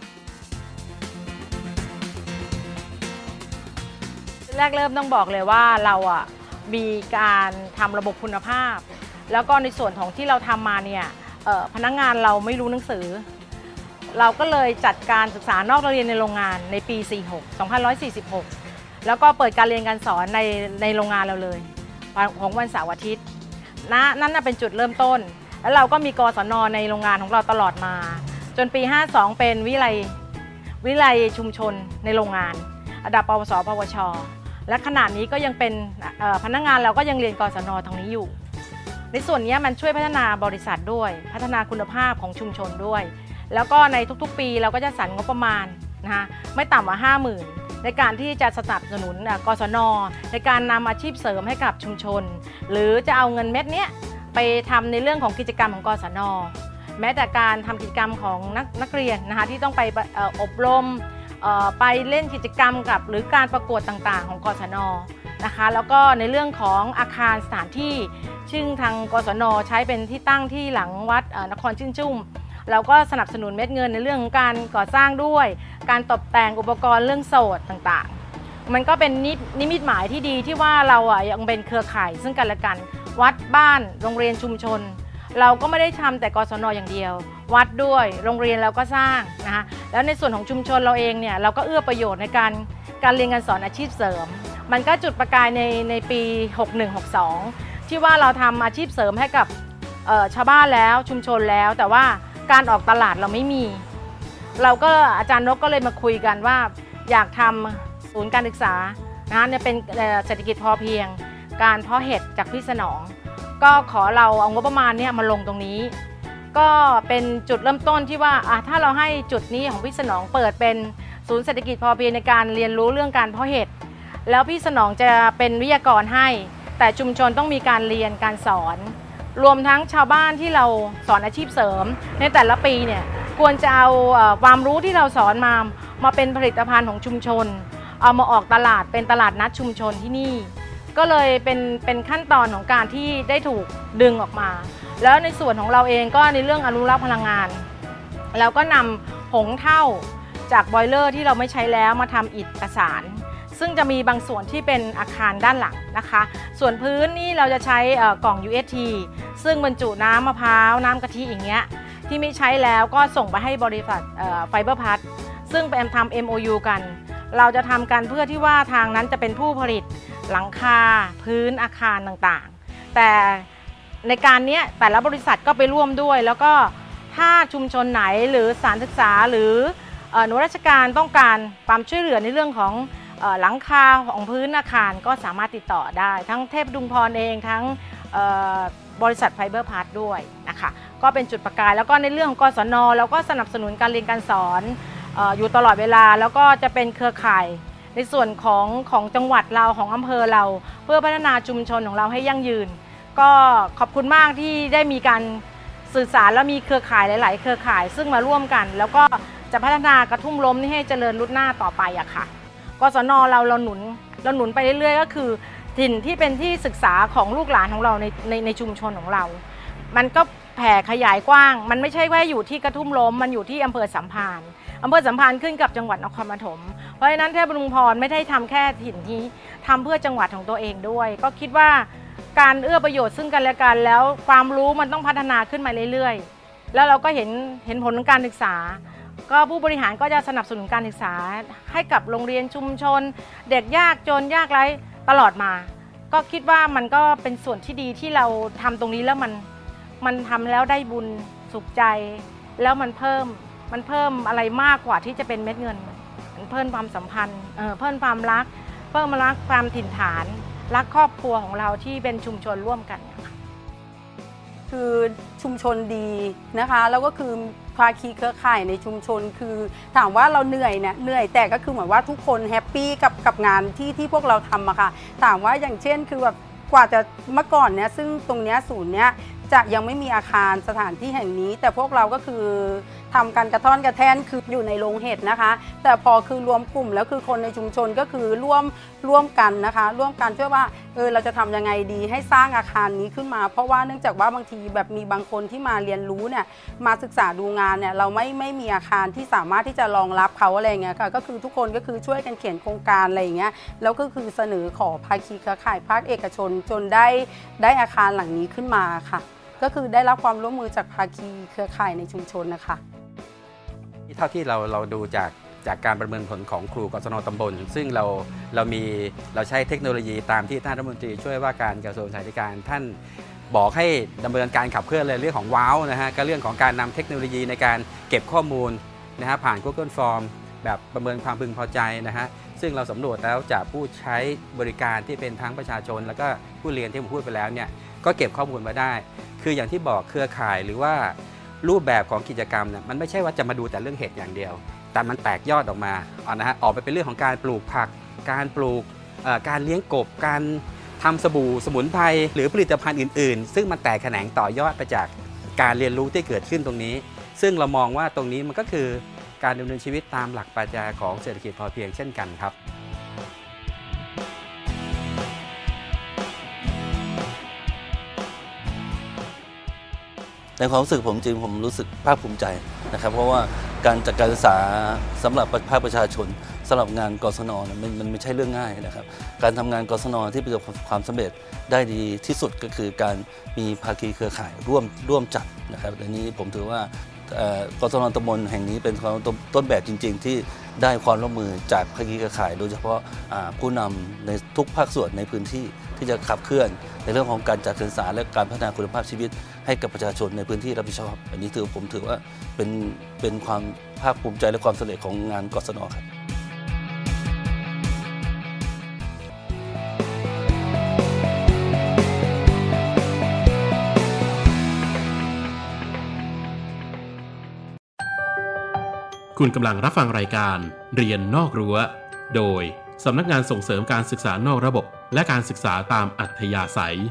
แรกเริ่มต้องบอกเลยว่าเราอ่ะมีการทำระบบคุณภาพแล้วก็ในส่วนของที่เราทำมาเนี่ยพนักงานเราไม่รู้หนังสือเราก็เลยจัดการศึกษานอกเรียนในโรงงานในปีสี่หก สองพันหนึ่งร้อยสี่สิบหกแล้วก็เปิดการเรียนการสอนในในโรงงานเราเลยของวันเสาร์อาทิตย์นะนั่นเป็นจุดเริ่มต้นแล้วเราก็มีกศน.ในโรงงานของเราตลอดมาจนปีห้าสองเป็นวิไลวิไลชุมชนในโรงงานระดับปวสปวชและขณะนี้ก็ยังเป็นพนักงานเราก็ยังเรียนกศน.ทางนี้อยู่ในส่วนนี้มันช่วยพัฒนาบริษัทด้วยพัฒนาคุณภาพของชุมชนด้วยแล้วก็ในทุกๆปีเราก็จะสรรงบประมาณนะคะไม่ต่ำกว่าห้าหมื่นในการที่จะสนับสนุนกศน.ในการนำอาชีพเสริมให้กับชุมชนหรือจะเอาเงินเม็ดนี้ไปทำในเรื่องของกิจกรรมของกศน.แม้แต่การทำกิจกรรมของนักนักเรียนนะคะที่ต้องไปอบรมไปเล่นกิจกรรมกับหรือการประกวดต่างๆของกศน.นะคะแล้วก็ในเรื่องของอาคารสถานที่ซึ่งทางกศน.ใช้เป็นที่ตั้งที่หลังวัดนครชื่นชุ่มเราก็สนับสนุนเม็ดเงินในเรื่องของการก่อสร้างด้วยการตกแต่งอุปกรณ์เรื่องโสดต่างๆมันก็เป็นนิมิตหมายที่ดีที่ว่าเราอ่ะยังเป็นเครือข่ายซึ่งกันและกันวัดบ้านโรงเรียนชุมชนเราก็ไม่ได้ทำแต่กศน.อย่างเดียววัดด้วยโรงเรียนเราก็สร้างนะคะแล้วในส่วนของชุมชนเราเองเนี่ยเราก็เอื้อประโยชน์ในการการเรียนการสอนอาชีพเสริมมันก็จุดประกายในในปีหกหนึ่ง หกสองที่ว่าเราทำอาชีพเสริมให้กับชาวบ้านแล้วชุมชนแล้วแต่ว่าการออกตลาดเราไม่มีเราก็อาจารย์นกก็เลยมาคุยกันว่าอยากทำศูนย์การศึกษานะเนี่ยเป็นเศรษฐกิจพอเพียงการเพาะเห็ดจากพี่สนองก็ขอเราเอางบประมาณเนี่ยมาลงตรงนี้ก็เป็นจุดเริ่มต้นที่ว่าถ้าเราให้จุดนี้ของพี่สนองเปิดเป็นศูนย์เศรษฐกิจพอเพียงในการเรียนรู้เรื่องการเพาะเห็ดแล้วพี่สนองจะเป็นวิทยากรให้แต่ชุมชนต้องมีการเรียนการสอนรวมทั้งชาวบ้านที่เราสอนอาชีพเสริมในแต่ละปีเนี่ยควรจะเอาความรู้ที่เราสอนมามาเป็นผลิตภัณฑ์ของชุมชนเอามาออกตลาดเป็นตลาดนัดชุมชนที่นี่ก็เลยเป็นเป็นขั้นตอนของการที่ได้ถูกดึงออกมาแล้วในส่วนของเราเองก็ในเรื่องอนุรักษ์พลังงานเราก็นำผงเถ้าจากบอยเลอร์ที่เราไม่ใช้แล้วมาทำอิฐประสานซึ่งจะมีบางส่วนที่เป็นอาคารด้านหลังนะคะส่วนพื้นนี่เราจะใช้กล่อง ยู เอส ที ซึ่งบรรจุน้ำมะพร้าวน้ำกะทิอย่างเงี้ยที่ไม่ใช้แล้วก็ส่งไปให้บริษัทไฟเบอร์พัทซึ่งเป็นทำ เอ็ม โอ ยู กันเราจะทำกันเพื่อที่ว่าทางนั้นจะเป็นผู้ผลิตหลังคาพื้นอาคารต่างๆแต่ในการนี้แต่ละบริษัทก็ไปร่วมด้วยแล้วก็ถ้าชุมชนไหนหรือสถานศึกษาหรือหน่วยราชการต้องการความช่วยเหลือในเรื่องของหลังคาของพื้นอาคารก็สามารถติดต่อได้ทั้งเทพดุงพรเองทั้งบริษัทไฟเบอร์พาร์ทด้วยนะคะก็เป็นจุดประกายแล้วก็ในเรื่องของกศน.เราก็สนับสนุนการเรียนการสอนอยู่ตลอดเวลาแล้วก็จะเป็นเครือข่ายในส่วนของของจังหวัดเราของอำเภอเราเพื่อพัฒนาชุมชนของเราให้ยั่งยืนก็ขอบคุณมากที่ได้มีการสื่อสารและมีเครือข่ายหลายๆเครือข่ายซึ่งมาร่วมกันแล้วก็จะพัฒนากระทุ่มล้มนี่ให้เจริญรุ่งหน้าต่อไปอะค่ะกศน.เราเราหนุนเราหนุนไปเรื่อยๆก็คือถิ่นที่เป็นที่ศึกษาของลูกหลานของเราในในในชุมชนของเรามันก็แผ่ขยายกว้างมันไม่ใช่แค่อยู่ที่กระทุ่มล้มมันอยู่ที่อำเภอสัมพันธ์อำเภอสัมพันธ์ขึ้นกับจังหวัดนครปฐมเพราะฉะนั้นเทพดุงพรไม่ได้ทำแค่ถิ่นนี้ทำเพื่อจังหวัดของตัวเองด้วยก็คิดว่าการเอื้อประโยชน์ซึ่งกันและกันแล้วความรู้มันต้องพัฒนาขึ้นมาเรื่อยๆแล้วเราก็เห็นเห็นผลของการศึกษาก็ผู้บริหารก็จะสนับสนุนการศึกษาให้กับโรงเรียนชุมชนเด็กยากจนยากไร้ตลอดมาก็คิดว่ามันก็เป็นส่วนที่ดีที่เราทำตรงนี้แล้วมันมันทำแล้วได้บุญสุขใจแล้วมันเพิ่มมันเพิ่มอะไรมากกว่าที่จะเป็นเม็ดเงินมันเพิ่มความสัมพันธ์เออเพิ่มความรักเพิ่มรักความถิ่นฐานรักครอบครัวของเราที่เป็นชุมชนร่วมกันคือชุมชนดีนะคะแล้วก็คือภาคีเครือข่ายในชุมชนคือถามว่าเราเหนื่อยเนี่ยเหนื่อยแต่ก็คือเหมือนว่าทุกคนแฮปปี้กับกับงานที่ที่พวกเราทำอะค่ะถามว่าอย่างเช่นคือแบบกว่าจะเมื่อก่อนเนี่ยซึ่งตรงเนี้ยศูนย์เนี้ยจะยังไม่มีอาคารสถานที่แห่งนี้แต่พวกเราก็คือทำกันกระท่อนกระแท่นคืออยู่ในโรงเห็ดนะคะแต่พอคือรวมกลุ่มแล้วคือคนในชุมชนก็คือร่วมร่วมกันนะคะร่วมกันเพื่อว่าเออเราจะทำยังไงดีให้สร้างอาคารนี้ขึ้นมาเพราะว่าเนื่องจากว่าบางทีแบบมีบางคนที่มาเรียนรู้เนี่ยมาศึกษาดูงานเนี่ยเราไม่ไม่มีอาคารที่สามารถที่จะรองรับเขาอะไรเงี้ยค่ะก็คือทุกคนก็คือช่วยกันเขียนโครงการอะไรอย่างเงี้ยแล้วก็คือเสนอขอภาคีเครือข่ายภาคเอกชนจนได้ได้อาคารหลังนี้ขึ้นมาค่ะก็คือได้รับความร่วมมือจากภาคีเครือข่ายในชุมชนนะคะเท่าที่เราเราดูจากจากการประเมินผลของครูกศน.ตำบลซึ่งเราเรามีเราใช้เทคโนโลยีตามที่ท่านรัฐมนตรีช่วยว่าการกระทรวงสาธารณสุขท่านบอกให้ดำเนินการขับเคลื่อนเลยเรื่องของว้าวนะฮะก็เรื่องของการนำเทคโนโลยีในการเก็บข้อมูลนะฮะผ่าน Google Form แบบประเมินความพึงพอใจนะฮะซึ่งเราสำรวจแล้วจากผู้ใช้บริการที่เป็นทั้งประชาชนแล้วก็ผู้เรียนที่ผมพูดไปแล้วเนี่ยก็เก็บข้อมูลมาได้คืออย่างที่บอกเครือข่ายหรือว่ารูปแบบของกิจกรรมเนี่ยมันไม่ใช่ว่าจะมาดูแต่เรื่องเห็ดอย่างเดียวแต่มันแตกยอดออกมาอ่ะนะฮะออกไปเป็นเรื่องของการปลูกผักการปลูกการเลี้ยงกบการทำสบู่สมุนไพรหรือผลิตภัณฑ์อื่นๆซึ่งมันแตกแขนงต่อยอดไปจากการเรียนรู้ที่เกิดขึ้นตรงนี้ซึ่งเรามองว่าตรงนี้มันก็คือการดำเนินชีวิตตามหลักปรัชญาของเศรษฐกิจพอเพียงเช่นกันครับในความรู้สึกผมจริงผมรู้สึกภาคภูมิใจนะครับเพราะว่าการจัดการศึกษาสำหรับภาคประชาชนสำหรับงานกศน.มันมันไม่ใช่เรื่องง่ายนะครับการทำงานกศน.ที่ประสบความสำเร็จได้ดีที่สุดก็คือการมีภาคีเครือข่ายร่วมร่วมจัดนะครับอันนี้ผมถือว่ากศน.ตำบลแห่งนี้เป็นต้นแบบจริงๆที่ได้ความร่วมมือจากภาคีเครือข่ายโดยเฉพาะผู้นำในทุกภาคส่วนในพื้นที่ที่จะขับเคลื่อนในเรื่องของการจัดการศึกษาและการพัฒนาคุณภาพชีวิตให้กับประชาชนในพื้นที่รับผิดชอบอันนี้ถือผมถือว่าเป็นเป็นความภาคภูมิใจและความสำเร็จของงานกศน.ครับคุณกำลังรับฟังรายการเรียนนอกรั้วโดยสำนักงานส่งเสริมการศึกษานอกระบบและการศึกษาตามอัธยาศัย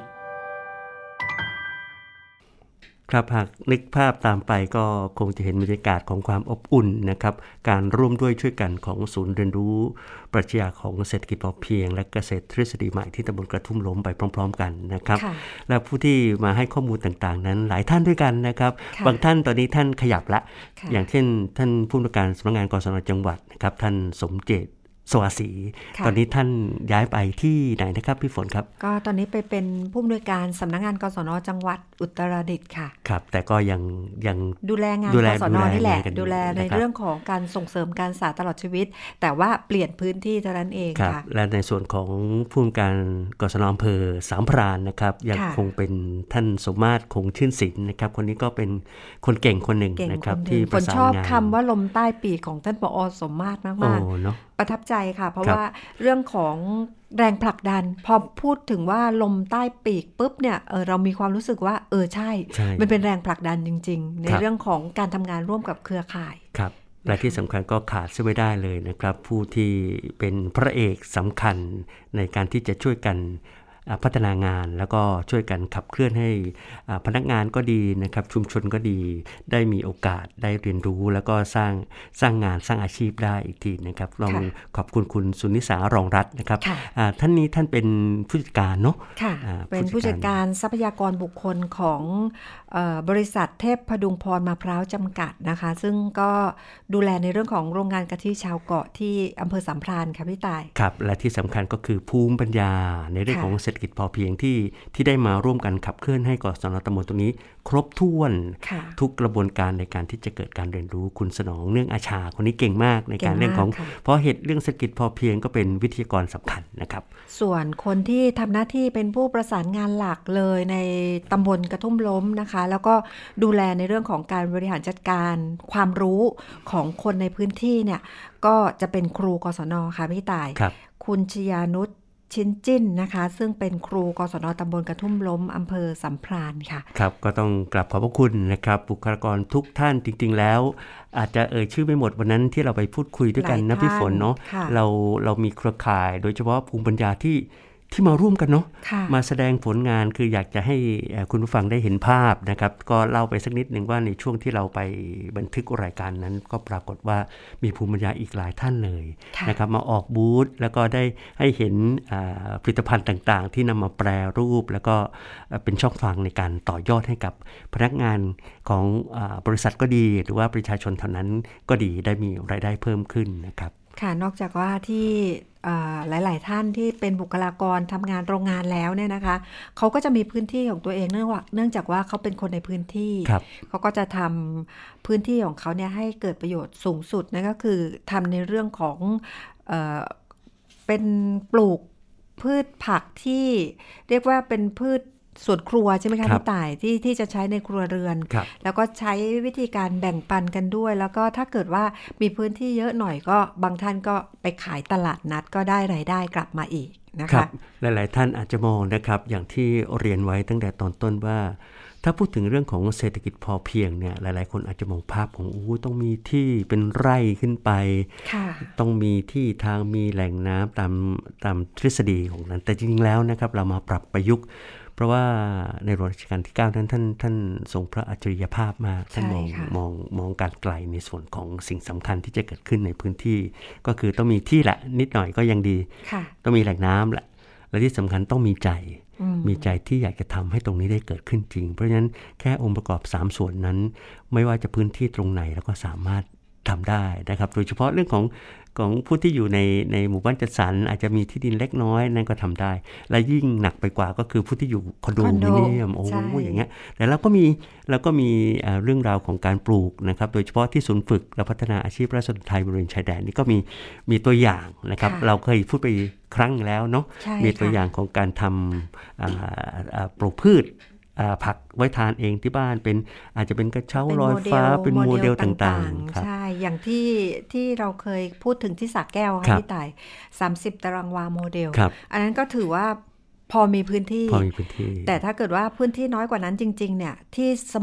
ครับหากนึกภาพตามไปก็คงจะเห็นบรรยากาศของความอบอุ่นนะครับการร่วมด้วยช่วยกันของศูนย์เรียนรู้ปรัชญาของเศรษฐกิจพอเพียงและเกษตรทฤษฎีใหม่ที่ตำบลกระทุ่มล้มไปพร้อมๆกันนะครับและผู้ที่มาให้ข้อมูลต่างๆนั้นหลายท่านด้วยกันนะครับบางท่านตอนนี้ท่านขยับละอย่างเช่นท่านผู้อำนวยการสำนักงานกสนจังหวัดนะครับท่านสมเจตสวัสดีตอนนี้ท่านย้ายไปที่ไหนนะครับพี่ฝนครับก็ตอนนี้ไปเป็นผู้อำนวยการสำนักงานกสนจังหวัดอุตรดิตถ์ค่ะครับแต่ก็ยังยังดูแลงานกสนนี่แหละดูแลในเรื่องของการส่งเสริมการศึกษาตลอดชีวิตแต่ว่าเปลี่ยนพื้นที่เท่านั้นเองค่ะและในส่วนของผู้อำนวยการกสนอำเภอสามพรานนะครับยังคงเป็นท่านสมมาตรคงชื่นศิลป์นะครับคนนี้ก็เป็นคนเก่งคนหนึ่งนะครับที่ประสานงานผมชอบคำว่าลมใต้ปีกของท่านผอ.สมมาตรมากๆเนาะประทับใจค่ะเพราะว่าเรื่องของแรงผลักดันพอพูดถึงว่าลมใต้ปีกปุ๊บเนี่ยเออเรามีความรู้สึกว่าเออใช่มันเป็นแรงผลักดันจริงๆในเรื่องของการทำงานร่วมกับเครือข่ายครับและที่สำคัญก็ขาดไม่ได้เลยนะครับผู้ที่เป็นพระเอกสำคัญในการที่จะช่วยกันพัฒนางานแล้วก็ช่วยกันขับเคลื่อนให้พนักงานก็ดีนะครับชุมชนก็ดีได้มีโอกาสได้เรียนรู้แล้วก็สร้างสร้างงานสร้างอาชีพได้อีกทีนะครับลองขอบคุณคุณสุนิสารองรัตน์นะครับท่านนี้ท่านเป็นผู้จัดการเนาะค่ะเป็นผู้จัดการทรัพยากรบุคคลของบริษัทเทพพดุงพรมะพร้าวจำกัดนะคะซึ่งก็ดูแลในเรื่องของโรงงานกะทิชาวเกาะที่อำเภอสามพรานค่ะพี่ต่ายครับและที่สำคัญก็คือภูมิปัญญาในเรื่องของเศรษฐกิจพอเพียงที่ที่ได้มาร่วมกันขับเคลื่อนให้กสนตำบลตรงนี้ครบถ้วนทุกกระบวนการในการที่จะเกิดการเรียนรู้คุณสนองเนื่องอาชาคนนี้เก่งมากในการเรื่องของเพราะเหตุเรื่องเศรษฐกิจพอเพียงก็เป็นวิทยากรสำคัญนะครับส่วนคนที่ทำหน้าที่เป็นผู้ประสานงานหลักเลยในตำบลกระทุ่มล้มนะคะแล้วก็ดูแลในเรื่องของการบริหารจัดการความรู้ของคนในพื้นที่เนี่ยก็จะเป็นครูกศนค่ะพี่ต่ายคุณชยานุชชินจิ้นนะคะซึ่งเป็นครูกศนตำบลกระทุ่มล้มอำเภอสัมพรานค่ะครับก็ต้องกราบขอบพระคุณนะครับบุคลากรทุกท่านจริงๆแล้วอาจจะเอ่ยชื่อไม่หมดวันนั้นที่เราไปพูดคุยด้วยกันนะพี่ฝนเนาะเราเรามีเครือข่ายโดยเฉพาะภูมิปัญญาที่ที่มาร่วมกันเนาะมาแสดงผลงานคืออยากจะให้คุณผู้ฟังได้เห็นภาพนะครับก็เล่าไปสักนิดนึงว่าในช่วงที่เราไปบันทึกรายการนั้นก็ปรากฏว่ามีภูมิปัญญาอีกหลายท่านเลยนะครับมาออกบูธแล้วก็ได้ให้เห็นผลิตภัณฑ์ต่างๆที่นำมาแปรรูปแล้วก็เป็นช่องทางในการต่อยอดให้กับพนักงานของบริษัทก็ดีหรือว่าประชาชนเท่านั้นก็ดีได้มีรายได้เพิ่มขึ้นนะครับค่ะนอกจากว่าที่หลายๆท่านที่เป็นบุคลากรทำงานโรงงานแล้วเนี่ยนะคะเขาก็จะมีพื้นที่ของตัวเองเนื่องว่าเนื่องจากว่าเขาเป็นคนในพื้นที่เขาก็จะทำพื้นที่ของเขาเนี่ยให้เกิดประโยชน์สูงสุดนั่นก็คือทำในเรื่องของเอ่อเป็นปลูกพืชผักที่เรียกว่าเป็นพืชส่วนครัวใช่ไหมคะพี่ต่ายที่ที่จะใช้ในครัวเรือนแล้วก็ใช้วิธีการแบ่งปันกันด้วยแล้วก็ถ้าเกิดว่ามีพื้นที่เยอะหน่อยก็บางท่านก็ไปขายตลาดนัดก็ได้รายได้กลับมาอีกนะคะหลายๆท่านอาจจะมองนะครับอย่างที่เรียนไว้ตั้งแต่ตอนต้นว่าถ้าพูดถึงเรื่องของเศรษฐกิจพอเพียงเนี่ยหลายๆคนอาจจะมองภาพของอู้ต้องมีที่เป็นไร่ขึ้นไปต้องมีที่ทางมีแหล่งน้ำตามตามทฤษฎีของนั้นแต่จริงๆแล้วนะครับเรามาปรับประยุกต์เพราะว่าในรัชกาลที่เก้าท่านท่านท่านทรงพระอัจฉริยภาพมากท่านมองมองมองการไกลในส่วนของสิ่งสำคัญที่จะเกิดขึ้นในพื้นที่ก็คือต้องมีที่แหละนิดหน่อยก็ยังดีต้องมีแหล่งน้ำแหละและที่สำคัญต้องมีใจมีใจที่อยากจะทำให้ตรงนี้ได้เกิดขึ้นจริงเพราะฉะนั้นแค่องค์ประกอบสามส่วนนั้นไม่ว่าจะพื้นที่ตรงไหนแล้วก็สามารถทำได้นะครับโดยเฉพาะเรื่องของของผู้ที่อยู่ในในหมู่บ้านจัดสรรอาจจะมีที่ดินเล็กน้อยนั่นก็ทำได้และยิ่งหนักไปกว่าก็คือผู้ที่อยู่คอนโดมิเนียมโอ้ยอย่างเงี้ยแต่เราก็มีเราก็มีเรื่องราวของการปลูกนะครับโดยเฉพาะที่ศูนย์ฝึกและพัฒนาอาชีพราษฎรไทยบริเวณชายแดนนี่ก็มีมีตัวอย่างนะครับเราเคยพูดไปครั้งแล้วเนาะมีตัวอย่างของการทำปลูกพืชผักไว้ทานเองที่บ้านเป็นอาจจะเป็นกระเช้าลอยฟ้าเป็นโมเดลต่างๆใช่อย่างที่ที่เราเคยพูดถึงที่สระแก้วค่ะพี่ต่ายสามสิบตารางวาโมเดลอันนั้นก็ถือว่าพอมีพื้นที่แต่ถ้าเกิดว่าพื้นที่น้อยกว่านั้นจริงๆเนี่ยที่สมุทร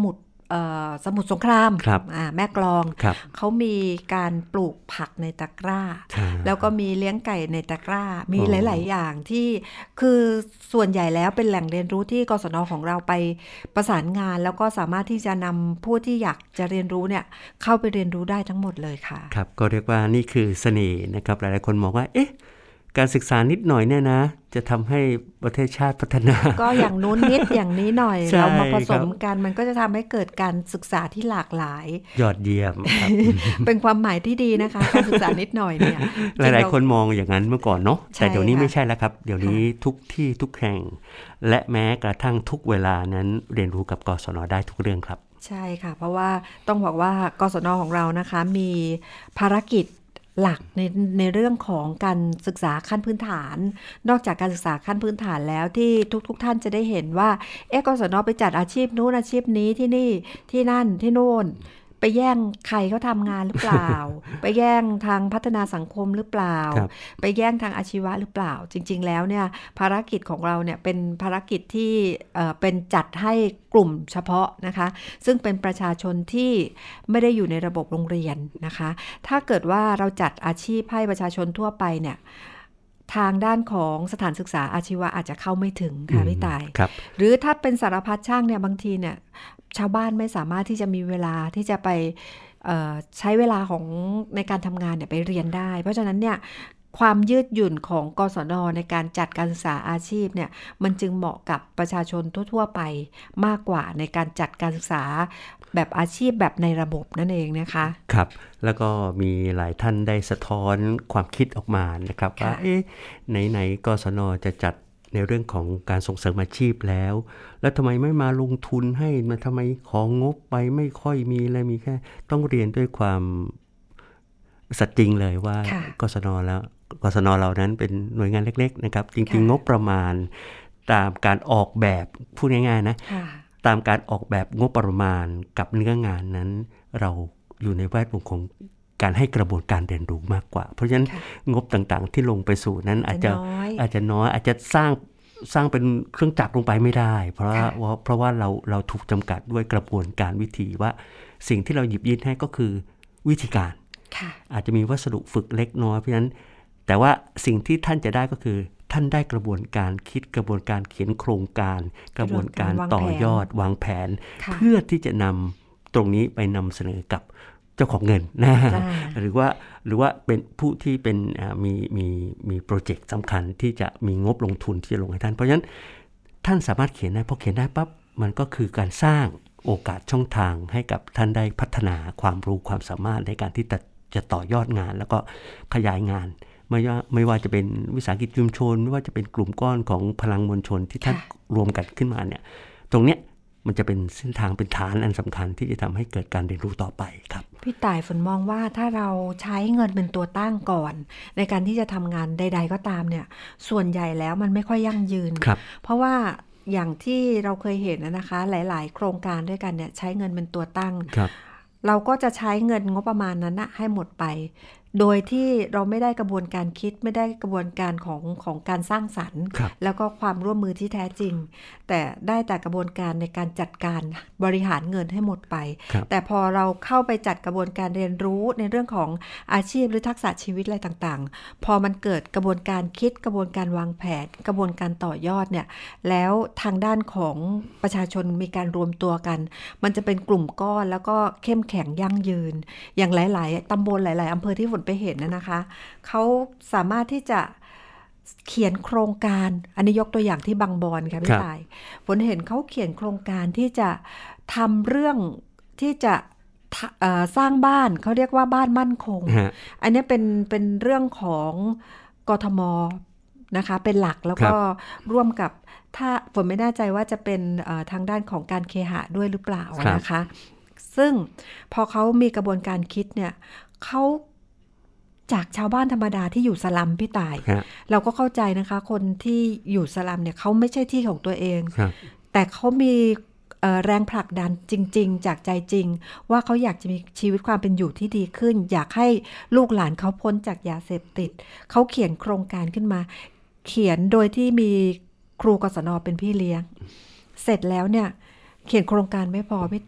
สมุทรสงครามแม่กลองเขามีการปลูกผักในตะกร้าแล้วก็มีเลี้ยงไก่ในตะกร้ามีหลายๆอย่างที่คือส่วนใหญ่แล้วเป็นแหล่งเรียนรู้ที่กศน.ของเราไปประสานงานแล้วก็สามารถที่จะนำผู้ที่อยากจะเรียนรู้เนี่ยเข้าไปเรียนรู้ได้ทั้งหมดเลยค่ะครับก็เรียกว่านี่คือเสน่ห์นะครับหลายๆคนมองว่าเอ๊ะการศึกษานิดหน่อยเนี่ยนะจะทำให้ประเทศชาติพัฒนาก็อย่างนู้นนิดอย่างนี้หน่อย เรามาผสมกันมันก็จะทำให้เกิดการศึกษาที่หลากหลายยอดเยี่ยมครับเป็นความหมายที่ดีนะคะการศึกษานิดหน่อยเนี่ยหลายๆคนมองอย่างนั้นเมื่อก่อนเนาะแต่เดี๋ยวนี้ไม่ใช่แล้วครับเดี๋ยวนี้ทุกที่ทุกแห่งและแม้กระทั่งทุกเวลานั้นเรียนรู้กับกศน.ได้ทุกเรื่องครับใช่ค่ะเพราะว่าต้องบอกว่ากศน.ของเรานะคะมีภารกิจหลักในในเรื่องของการศึกษาขั้นพื้นฐานนอกจากการศึกษาขั้นพื้นฐานแล้วที่ทุกๆ ท่านจะได้เห็นว่าเอ๊ะกศน.ไปจัดอาชีพนู้นอาชีพนี้ที่นี่ที่นั่นที่โน่นไปแย่งใครเขาทำงานหรือเปล่า ไปแย่งทางพัฒนาสังคมหรือเปล่าไปแย่งทางอาชีวะหรือเปล่าจริงๆแล้วเนี่ยภารกิจของเราเนี่ยเป็นภารกิจที่เอ่อเป็นจัดให้กลุ่มเฉพาะนะคะซึ่งเป็นประชาชนที่ไม่ได้อยู่ในระบบโรงเรียนนะคะถ้าเกิดว่าเราจัดอาชีพให้ประชาชนทั่วไปเนี่ยทางด้านของสถานศึกษาอาชีวะอาจจะเข้าไม่ถึงค่ะพี่ตายหรือถ้าเป็นสารพัดช่างเนี่ยบางทีเนี่ยชาวบ้านไม่สามารถที่จะมีเวลาที่จะไปใช้เวลาของในการทำงานเนี่ยไปเรียนได้เพราะฉะนั้นเนี่ยความยืดหยุ่นของกศน.ในการจัดการศึกษาอาชีพเนี่ยมันจึงเหมาะกับประชาชนทั่วๆไปมากกว่าในการจัดการศึกษาแบบอาชีพแบบในระบบนั่นเองนะคะครับแล้วก็มีหลายท่านได้สะท้อนความคิดออกมานะครับว่าเอ๊ะไหนๆกศน.จะจัดในเรื่องของการส่งเสริมอาชีพแล้วแล้วทำไมไม่มาลงทุนให้มันทำไมของงบไปไม่ค่อยมีอะไรมีแค่ต้องเรียนด้วยความสัตย์จริงเลยว่ากศน.แล้วกศน.เรานั้นเป็นหน่วยงานเล็กๆนะครับจริงๆงบประมาณตามการออกแบบพูดง่ายๆนะตามการออกแบบงบประมาณกับเนื้องานนั้นเราอยู่ในแวดวงของการให้กระบวนการเรียนรู้มากกว่าเพราะฉะนั้นงบต่างๆที่ลงไปสู่นั้นอาจจะอาจจะน้อยอาจจะสร้างสร้างเป็นเครื่องจักรลงไปไม่ได้เพราะว่าเพราะว่าเราเราถูกจำกัดด้วยกระบวนการวิธีว่าสิ่งที่เราหยิบยื่นให้ก็คือวิธีการอาจจะมีวัสดุฝึกเล็กน้อยเพราะฉะนั้นแต่ว่าสิ่งที่ท่านจะได้ก็คือท่านได้กระบวนการคิดกระบวนการเขียนโครงการกระบวนการต่อยอดวางแผนเพื่อที่จะนำตรงนี้ไปนำเสนอกับเจ้าของเงินนะหรือว่าหรือว่าเป็นผู้ที่เป็นมีมีมีโปรเจกต์สำคัญที่จะมีงบลงทุนที่จะลงให้ท่านเพราะฉะนั้นท่านสามารถเขียนได้พอเขียนได้ปั๊บมันก็คือการสร้างโอกาสช่องทางให้กับท่านได้พัฒนาความรู้ความสามารถในการที่จะจะต่อยอดงานแล้วก็ขยายงานไม่ว่าไม่ว่าจะเป็นวิสาหกิจชุมชนไม่ว่าจะเป็นกลุ่มก้อนของพลังมวลชนที่ท่านรวมกันขึ้นมาเนี่ยตรงเนี้ยมันจะเป็นเส้นทางเป็นฐานอันสำคัญที่จะทำให้เกิดการเรียนรู้ต่อไปครับพี่ต่ายฝนมองว่าถ้าเราใช้เงินเป็นตัวตั้งก่อนในการที่จะทำงานใดๆก็ตามเนี่ยส่วนใหญ่แล้วมันไม่ค่อยยั่งยืนเพราะว่าอย่างที่เราเคยเห็นนะคะหลายๆโครงการด้วยกันเนี่ยใช้เงินเป็นตัวตั้งเราก็จะใช้เงินงบประมาณนั้นนะให้หมดไปโดยที่เราไม่ได้กระบวนการคิดไม่ได้กระบวนการของของการสร้างสรรค์แล้วก็ความร่วมมือที่แท้จริงแต่ได้แต่กระบวนการในการจัดการบริหารเงินให้หมดไปแต่พอเราเข้าไปจัดกระบวนการเรียนรู้ในเรื่องของอาชีพหรือทักษะชีวิตอะไรต่างๆพอมันเกิดกระบวนการคิดกระบวนการวางแผนกระบวนการต่อยอดเนี่ยแล้วทางด้านของประชาชนมีการรวมตัวกันมันจะเป็นกลุ่มก้อนแล้วก็เข้มแข็งยั่งยืนอย่างหลายๆตำบลหลายๆอำเภอที่ฝนไปเห็นนะนะคะเขาสามารถที่จะเขียนโครงการอันนี้ยกตัวอย่างที่บางบอนค่ะพี่ตายฝนเห็นเขาเขียนโครงการที่จะทำเรื่องที่จะสร้างบ้านเขาเรียกว่าบ้านมั่นคงอันนี้เป็นเป็นเรื่องของกทมนะคะเป็นหลักแล้วก็ร่วมกับถ้าฝนไม่แน่ใจว่าจะเป็นทางด้านของการเคหะด้วยหรือเปล่านะคะซึ่งพอเขามีกระบวนการคิดเนี่ยเขาจากชาวบ้านธรรมดาที่อยู่สลัมพี่ตายเราก็เข้าใจนะคะคนที่อยู่สลัมเนี่ยเขาไม่ใช่ที่ของตัวเองแต่เขามีแรงผลักดันจริงๆจากใจจริงว่าเขาอยากจะมีชีวิตความเป็นอยู่ที่ดีขึ้นอยากให้ลูกหลานเขาพ้นจากยาเสพติดเขาเขียนโครงการขึ้นมาเขียนโดยที่มีครูกศน.เป็นพี่เลี้ยงเสร็จแล้วเนี่ยเขียนโครงการไม่พอพี่ตาย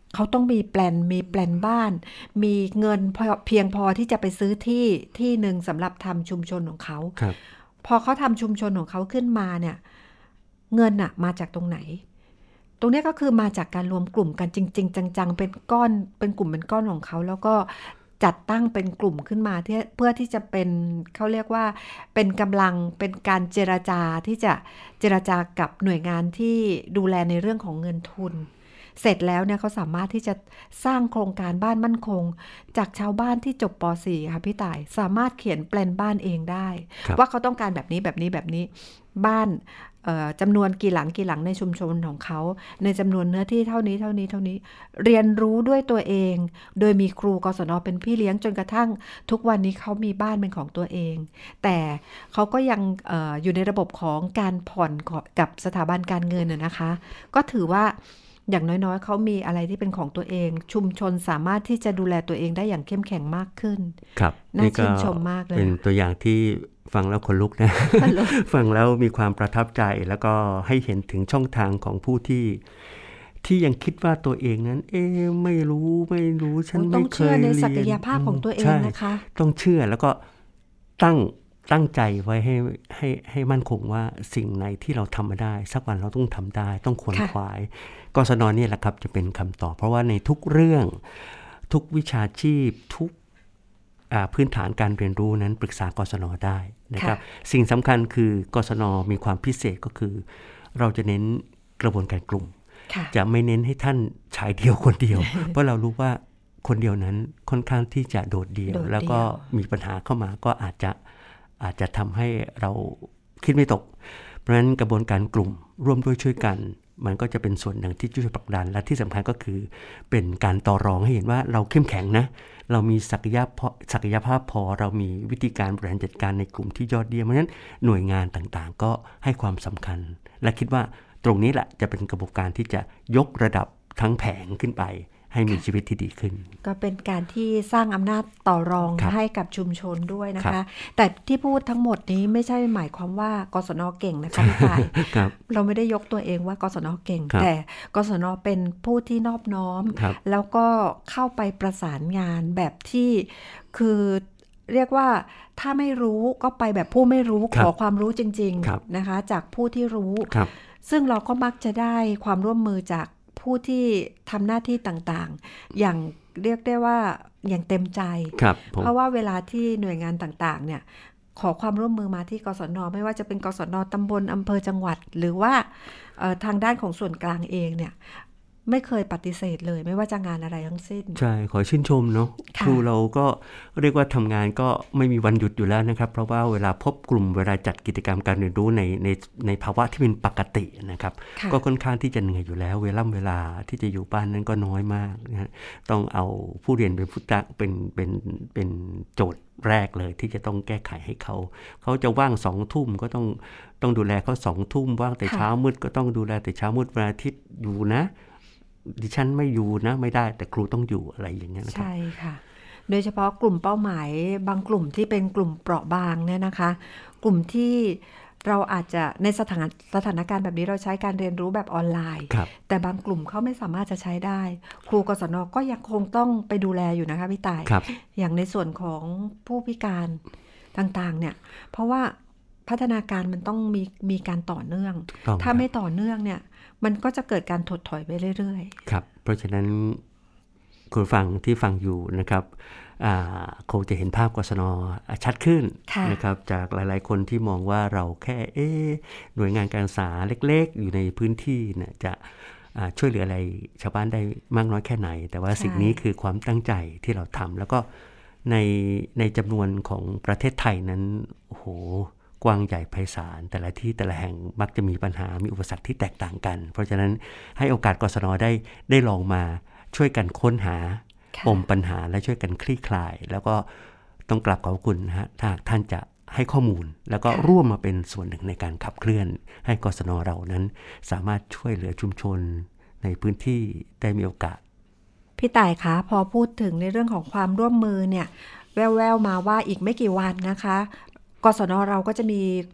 เขาต้องมีแปลนมีแปลนบ้านมีเงินเพียงพอที่จะไปซื้อที่ที่หนึ่งสำหรับทำชุมชนของเขาพอเขาทำชุมชนของเขาขึ้นมาเนี่ยเงินอะมาจากตรงไหนตรงนี้ก็คือมาจากการรวมกลุ่มกันจริงๆจังๆเป็นก้อนเป็นกลุ่มเป็นก้อนของเขาแล้วก็จัดตั้งเป็นกลุ่มขึ้นมาที่เพื่อที่จะเป็นเขาเรียกว่าเป็นกำลังเป็นการเจรจาที่จะเจรจากับหน่วยงานที่ดูแลในเรื่องของเงินทุนเสร็จแล้วเนี่ยเขาสามารถที่จะสร้างโครงการบ้านมั่นคงจากชาวบ้านที่จบป .สี่ ค่ะพี่ต่ายสามารถเขียนแปลนบ้านเองได้ว่าเขาต้องการแบบนี้แบบนี้แบบนี้บ้านจำนวนกี่หลังกี่หลังในชุมชนของเขาในจำนวนเนื้อที่เท่านี้เท่านี้เท่านี้เรียนรู้ด้วยตัวเองโดยมีครูกศน.เป็นพี่เลี้ยงจนกระทั่งทุกวันนี้เขามีบ้านเป็นของตัวเองแต่เขาก็ยัง อ, ออยู่ในระบบของการผ่อนกับสถาบันการเงินนะคะก็ถือว่าอย่างน้อยๆเขามีอะไรที่เป็นของตัวเองชุมชนสามารถที่จะดูแลตัวเองได้อย่างเข้มแข็งมากขึ้นครับน่าชื่นชมมากเลยเป็นตัวอย่างที่ฟังแล้วขนลุกนะ ฟังแล้วมีความประทับใจแล้วก็ให้เห็นถึงช่องทางของผู้ที่ที่ยังคิดว่าตัวเองนั้นเอ๊ะไม่รู้ไม่รู้ฉันไม่เคยเรียนต้องเชื่อในศักยภาพของตัวเองนะคะต้องเชื่อแล้วก็ตั้งตั้งใจไว้ให้ให้ให้มั่นคงว่าสิ่งไหนที่เราทำมาได้สักวันเราต้องทำได้ต้องขวนขวายกศน.นี่แหละครับจะเป็นคำตอบเพราะว่าในทุกเรื่องทุกวิชาชีพทุกพื้นฐานการเรียนรู้นั้นปรึกษากศน.ได้นะครับสิ่งสำคัญคือกศน.มีความพิเศษก็คือเราจะเน้นกระบวนการกลุ่มจะไม่เน้นให้ท่านชายเดียวคนเดียว เพราะเรารู้ว่าคนเดียวนั้นค่อนข้างที่จะโดดเดี่ยวแล้วก็มีปัญหาเข้ามาก็อาจจะอาจจะทำให้เราคิดไม่ตกเพราะฉะนั้นกระบวนการกลุ่มร่วมด้วยช่วยกันมันก็จะเป็นส่วนหนึ่งที่ช่วยผลักดันและที่สำคัญก็คือเป็นการต่อรองให้เห็นว่าเราเข้มแข็งนะเรามีศักยภาพศักยภาพพอเรามีวิธีการบริหารจัดการในกลุ่มที่ยอดเยี่ยมเพราะฉะนั้นหน่วยงานต่างๆก็ให้ความสำคัญและคิดว่าตรงนี้แหละจะเป็นกระบวนการที่จะยกระดับทั้งแผงขึ้นไปให้มีชีวิตที่ดีขึ้นก็เป็นการที่สร้างอำนาจต่อรองให้กับชุมชนด้วยนะคะแต่ที่พูดทั้งหมดนี้ไม่ใช่หมายความว่ากศน.เก่งนะคะพี่ฝ่ายเราไม่ได้ยกตัวเองว่ากศน.เก่งแต่กศน.เป็นผู้ที่นอบน้อมแล้วก็เข้าไปประสานงานแบบที่คือเรียกว่าถ้าไม่รู้ก็ไปแบบผู้ไม่รู้ขอความรู้จริงๆนะคะจากผู้ที่รู้ซึ่งเราก็มักจะได้ความร่วมมือจากผู้ที่ทำหน้าที่ต่างๆอย่างเรียกได้ว่าอย่างเต็มใจเพราะว่าเวลาที่หน่วยงานต่างๆเนี่ยขอความร่วมมือมาที่กศน.ไม่ว่าจะเป็นกศน.ตำบลอำเภอจังหวัดหรือว่าทางด้านของส่วนกลางเองเนี่ยไม่เคยปฏิเสธเลยไม่ว่าจะงานอะไรทั้งสิ้นใช่ขอชื่นชมเนาะครูเราก็เรียกว่าทำงานก็ไม่มีวันหยุดอยู่แล้วนะครับเพราะว่าเวลาพบกลุ่มเวลาจัดกิจกรรมการเรียนรู้ในในในภาวะที่เป็นปกตินะครับก็ค่อนข้างที่จะเหนื่อยอยู่แล้วเวลาเวลาที่จะอยู่บ้านนั้นก็น้อยมากนะต้องเอาผู้เรียนเป็นผู้ตักเป็นเป็นเป็นโจทย์แรกเลยที่จะต้องแก้ไขให้เขาเขาจะว่างสองทุ่มก็ต้องต้องดูแลเขาสองทุ่มว่างแต่เช้ามืดก็ต้องดูแลแต่เช้ามืดวันอาทิตย์อยู่นะดิฉันไม่อยู่นะไม่ได้แต่ครูต้องอยู่อะไรอย่างเงี้ยนะครับใช่ค่ะโดยเฉพาะกลุ่มเป้าหมายบางกลุ่มที่เป็นกลุ่มเปราะบางเนี่ยนะคะกลุ่มที่เราอาจจะในสถานสถานการณ์แบบนี้เราใช้การเรียนรู้แบบออนไลน์แต่บางกลุ่มเขาไม่สามารถจะใช้ได้ครูกศน.ก็ยังคงต้องไปดูแลอยู่นะคะพี่ต่ายอย่างในส่วนของผู้พิการต่างๆเนี่ยเพราะว่าพัฒนาการมันต้องมีมีการต่อเนื่องถ้าไม่ต่อเนื่องเนี่ยมันก็จะเกิดการถดถอยไปเรื่อยๆครับเพราะฉะนั้นคุณฟังที่ฟังอยู่นะครับคงจะเห็นภาพกศน.ชัดขึ้นนะครับจากหลายๆคนที่มองว่าเราแค่เอ๊ะหน่วยงานการศึกษาเล็กๆอยู่ในพื้นที่เนี่ยจะช่วยเหลืออะไรชาวบ้านได้มากน้อยแค่ไหนแต่ว่าสิ่งนี้คือความตั้งใจที่เราทำแล้วก็ในในจำนวนของประเทศไทยนั้นโอ้โหกว้างใหญ่ไพศาลแต่ละที่แต่ละแห่งมักจะมีปัญหามีอุปสรรคที่แตกต่างกันเพราะฉะนั้นให้โอกาสกศน.ได้ได้ลองมาช่วยกันค้นหาปมปัญหาและช่วยกันคลี่คลายแล้วก็ต้องกราบขอบคุณนะฮะถ้าท่านจะให้ข้อมูลแล้วก็ร่วมมาเป็นส่วนหนึ่งในการขับเคลื่อนให้กศน.เรานั้นสามารถช่วยเหลือชุมชนในพื้นที่ได้มีโอกาสพี่ต่ายคะพอพูดถึงในเรื่องของความร่วมมือเนี่ยแววๆมาว่าอีกไม่กี่วันนะคะกศน.เราก็จะมี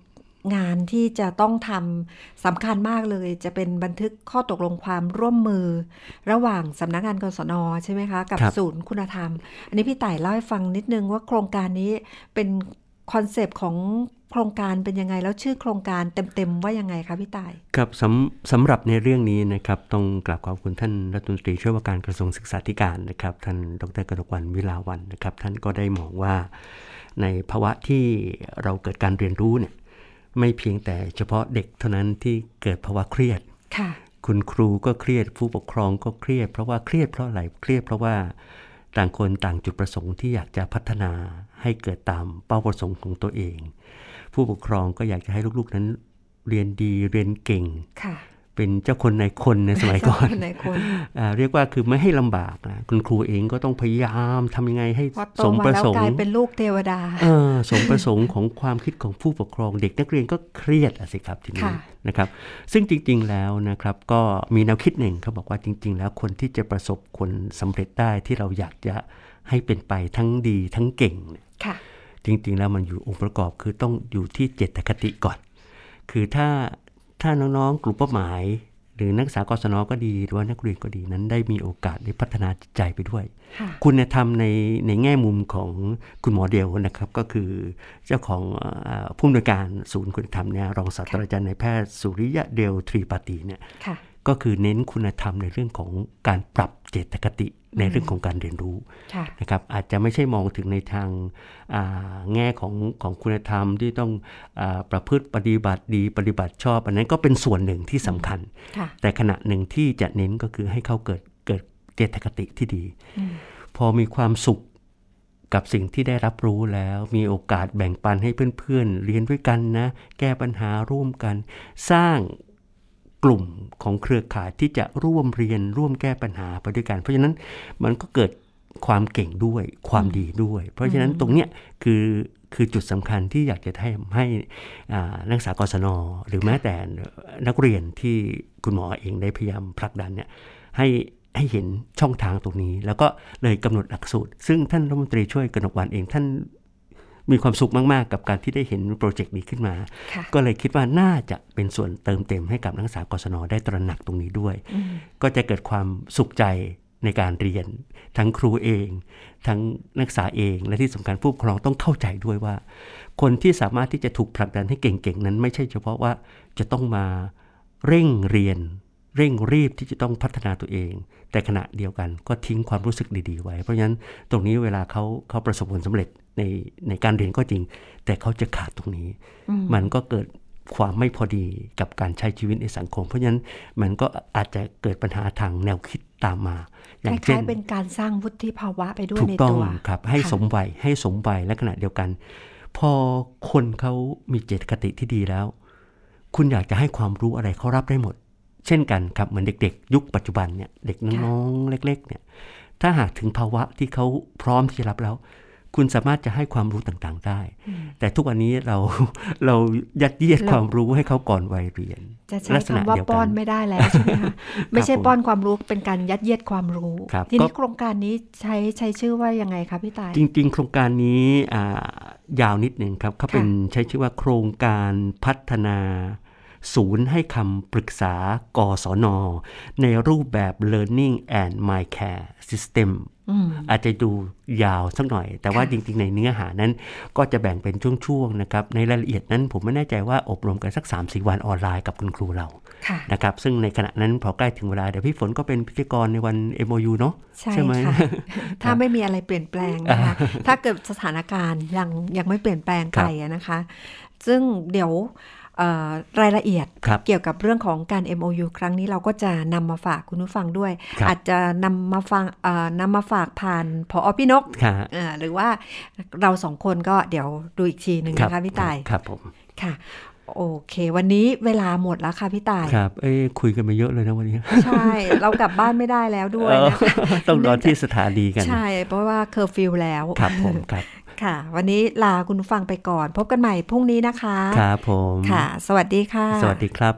งานที่จะต้องทำสำคัญมากเลยจะเป็นบันทึกข้อตกลงความร่วมมือระหว่างสำนักงานกศน.ใช่ไหมคะกับศูนย์คุณธรรมอันนี้พี่ต่ายเล่าให้ฟังนิดนึงว่าโครงการนี้เป็นคอนเซปต์ของโครงการเป็นยังไงแล้วชื่อโครงการเต็มๆว่ายังไงคะพี่ต่ายครับสำสำหรับในเรื่องนี้นะครับต้องกราบขอบคุณท่านรัฐมนตรีช่วยว่าการกระทรวงศึกษาธิการนะครับท่านดร.กนกวรรณ วิลาวัลย์นะครับท่านก็ได้มองว่าในภาวะที่เราเกิดการเรียนรู้เนี่ยไม่เพียงแต่เฉพาะเด็กเท่านั้นที่เกิดภาวะเครียดค่ะคุณครูก็เครียดผู้ปกครองก็เครียดเพราะว่าเครียดเพราะอะไรเครียดเพราะว่าต่างคนต่างจุดประสงค์ที่อยากจะพัฒนาให้เกิดตามเป้าประสงค์ของตัวเองผู้ปกครองก็อยากจะให้ลูกๆนั้นเรียนดีเรียนเก่งเป็นเจ้าคนนายคนในสมัยก่อน เรียกว่าคือไม่ให้ลำบากนะคุณครูเองก็ต้องพยายามทำยังไงให้สมประสงค์กลายเป็นลูกเทวดาสมประสงค์ของความคิดของผู้ปกครองเด็กนักเรียนก็เครียดสิครับทีนี้นะครับซึ่งจริงๆแล้วนะครับก็มีแนวคิดหนึ่งเขาบอกว่าจริงๆแล้วคนที่จะประสบผลสำเร็จได้ที่เราอยากจะให้เป็นไปทั้งดีทั้งเก่งจริงๆแล้วมันอยู่องค์ประกอบคือต้องอยู่ที่เจตคติก่อนคือถ้าถ้าน้องๆกลุ่มเป้าหมายหรือนักศึกษากศน.ก็ดีหรือว่านักเรียนก็ดีนั้นได้มีโอกาสได้พัฒนาจิตใจไปด้วยคุณธรรมในในแง่มุมของคุณหมอเดลนะครับก็คือเจ้าของผู้อำนวยการศูนย์คุณธรรมเนี่ยรองศาสตราจารย์นายแพทย์สุริยะเดลทรีปาตีเนี่ยก็คือเน้นคุณธรรมในเรื่องของการปรับเจตคติในเรื่องของการเรียนรู้นะครับอาจจะไม่ใช่มองถึงในทางแง่ของของคุณธรรมที่ต้องประพฤติปฏิบัติดีปฏิบัติชอบอันนั้นก็เป็นส่วนหนึ่งที่สำคัญแต่ขณะหนึ่งที่จะเน้นก็คือให้เขาเกิดเกิดเจตคติที่ดีพอมีความสุขกับสิ่งที่ได้รับรู้แล้วมีโอกาสแบ่งปันให้เพื่อนๆเรียนด้วยกันนะแก้ปัญหาร่วมกันสร้างกลุ่มของเครือข่ายที่จะร่วมเรียนร่วมแก้ปัญหาไปด้วยกันเพราะฉะนั้นมันก็เกิดความเก่งด้วยความดีด้วยเพราะฉะนั้นตรงเนี้ยคือคือจุดสำคัญที่อยากจะให้ให้นักศึกษากศน.หรือแม้แต่นักเรียนที่คุณหมอเองได้พยายามผลักดันเนี่ยให้ให้เห็นช่องทางตรงนี้แล้วก็เลยกำหนดหลักสูตรซึ่งท่านรัฐมนตรีช่วยกนกวรรณเองท่านมีความสุขมากๆกับการที่ได้เห็นโปรเจกต์นี้ขึ้นมาก็เลยคิดว่าน่าจะเป็นส่วนเติมเต็มให้กับนักศึกษากศน.ได้ตระหนักตรงนี้ด้วยก็จะเกิดความสุขใจในการเรียนทั้งครูเองทั้งนักศึกษาเองและที่สำคัญผู้ปกครองต้องเข้าใจด้วยว่าคนที่สามารถที่จะถูกผลักดันให้เก่งๆนั้นไม่ใช่เฉพาะว่าจะต้องมาเร่งเรียนเร่งรีบที่จะต้องพัฒนาตัวเองแต่ขณะเดียวกันก็ทิ้งความรู้สึกดีๆไว้เพราะฉะนั้นตรงนี้เวลาเขาเขาประสบผลสำเร็จในในการเรียนก็จริงแต่เขาจะขาดตรงนี้มันก็เกิดความไม่พอดีกับการใช้ชีวิตในสังคมเพราะฉะนั้นมันก็อาจจะเกิดปัญหาทางแนวคิดตามมาอย่างเช่นเป็นการสร้างวุฒิภาวะไปด้วยในตัวถูกต้องครับให้สมวัยให้สมวัยและขณะเดียวกันพอคนเขามีเจตคติที่ดีแล้วคุณอยากจะให้ความรู้อะไรเขารับได้หมดเช่นกันครับเหมือนเด็กๆยุคปัจจุบันเนี่ยเด็กน้องๆเล็กๆเนี่ยถ้าหากถึงภาวะที่เขาพร้อมที่จะรับแล้วคุณสามารถจะให้ความรู้ต่างๆได้แต่ทุกวันนี้เราเรายัดเยียดความรู้ให้เขาก่อนวัยเรียนจะใช้คำว่าป้อนไม่ได้แล้วใช่ไหมคะไม่ใช่ป้อนความรู้เป็นการยัดเยียดความรู้ทีนี้โครงการนี้ใช้ใช้ชื่อว่ายังไงคะพี่ตายจริงๆโครงการนี้ยาวนิดนึงครับเขาเป็นใช้ชื่อว่าโครงการพัฒนาศูนย์ให้คำปรึกษากศน.ในรูปแบบ Learning and Mindcare System อาจจะดูยาวสักหน่อยแต่ว่าจริงๆในเนื้อหานั้นก็จะแบ่งเป็นช่วงๆนะครับในรายละเอียดนั้นผมไม่แน่ใจว่าอบรมกันสัก สามถึงสี่ วันออนไลน์กับคุณครูเรานะครับซึ่งในขณะนั้นพอใกล้ถึงเวลาเดี๋ยวพี่ฝนก็เป็นพิธีกรในวัน เอ็ม โอ ยู เนาะใช่ไหมถ้าไม่มีอะไรเปลี่ยนแปลงนะคะถ้าเกิดสถานการณ์ยังยังไม่เปลี่ยนแปลงไปนะคะซึ่งเดี๋ยวรายละเอียดเกี่ยวกับเรื่องของการ เอ็ม โอ ยู ครั้งนี้เราก็จะนำมาฝากคุณผู้ฟังด้วยอาจจะนำมาฟังนำมาฝากผ่านผอ.พี่นกหรือว่าเราสองคนก็เดี๋ยวดูอีกทีหนึ่งนะคะพี่ต่ายครับผมค่ะโอเควันนี้เวลาหมดแล้วค่ะพี่ต่ายครับเอ้ยคุยกันมาเยอะเลยนะวันนี้ใช่เรากลับบ้านไม่ได้แล้วด้วยนะต้องรอที่สถานีกันใช่เพราะว่าเคอร์ฟิวแล้วครับผมครับค่ะวันนี้ลาคุณฟังไปก่อนพบกันใหม่พรุ่งนี้นะคะครับผมค่ะสวัสดีค่ะสวัสดีครับ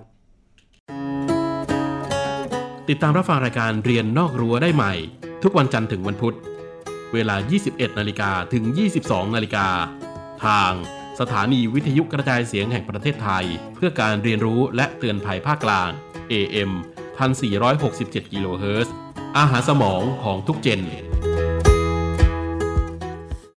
ติดตามรับฟังรายการเรียนนอกรั้วได้ใหม่ทุกวันจันทร์ถึงวันพุธเวลา ยี่สิบเอ็ดนาฬิกา ถึง ยี่สิบสองนาฬิกาทางสถานีวิทยุกระจายเสียงแห่งประเทศไทยเพื่อการเรียนรู้และเตือนภัยภาคกลาง เอ เอ็ม หนึ่งพันสี่ร้อยหกสิบเจ็ด กิโลเฮิรตซ์อาหารสมองของทุกเจน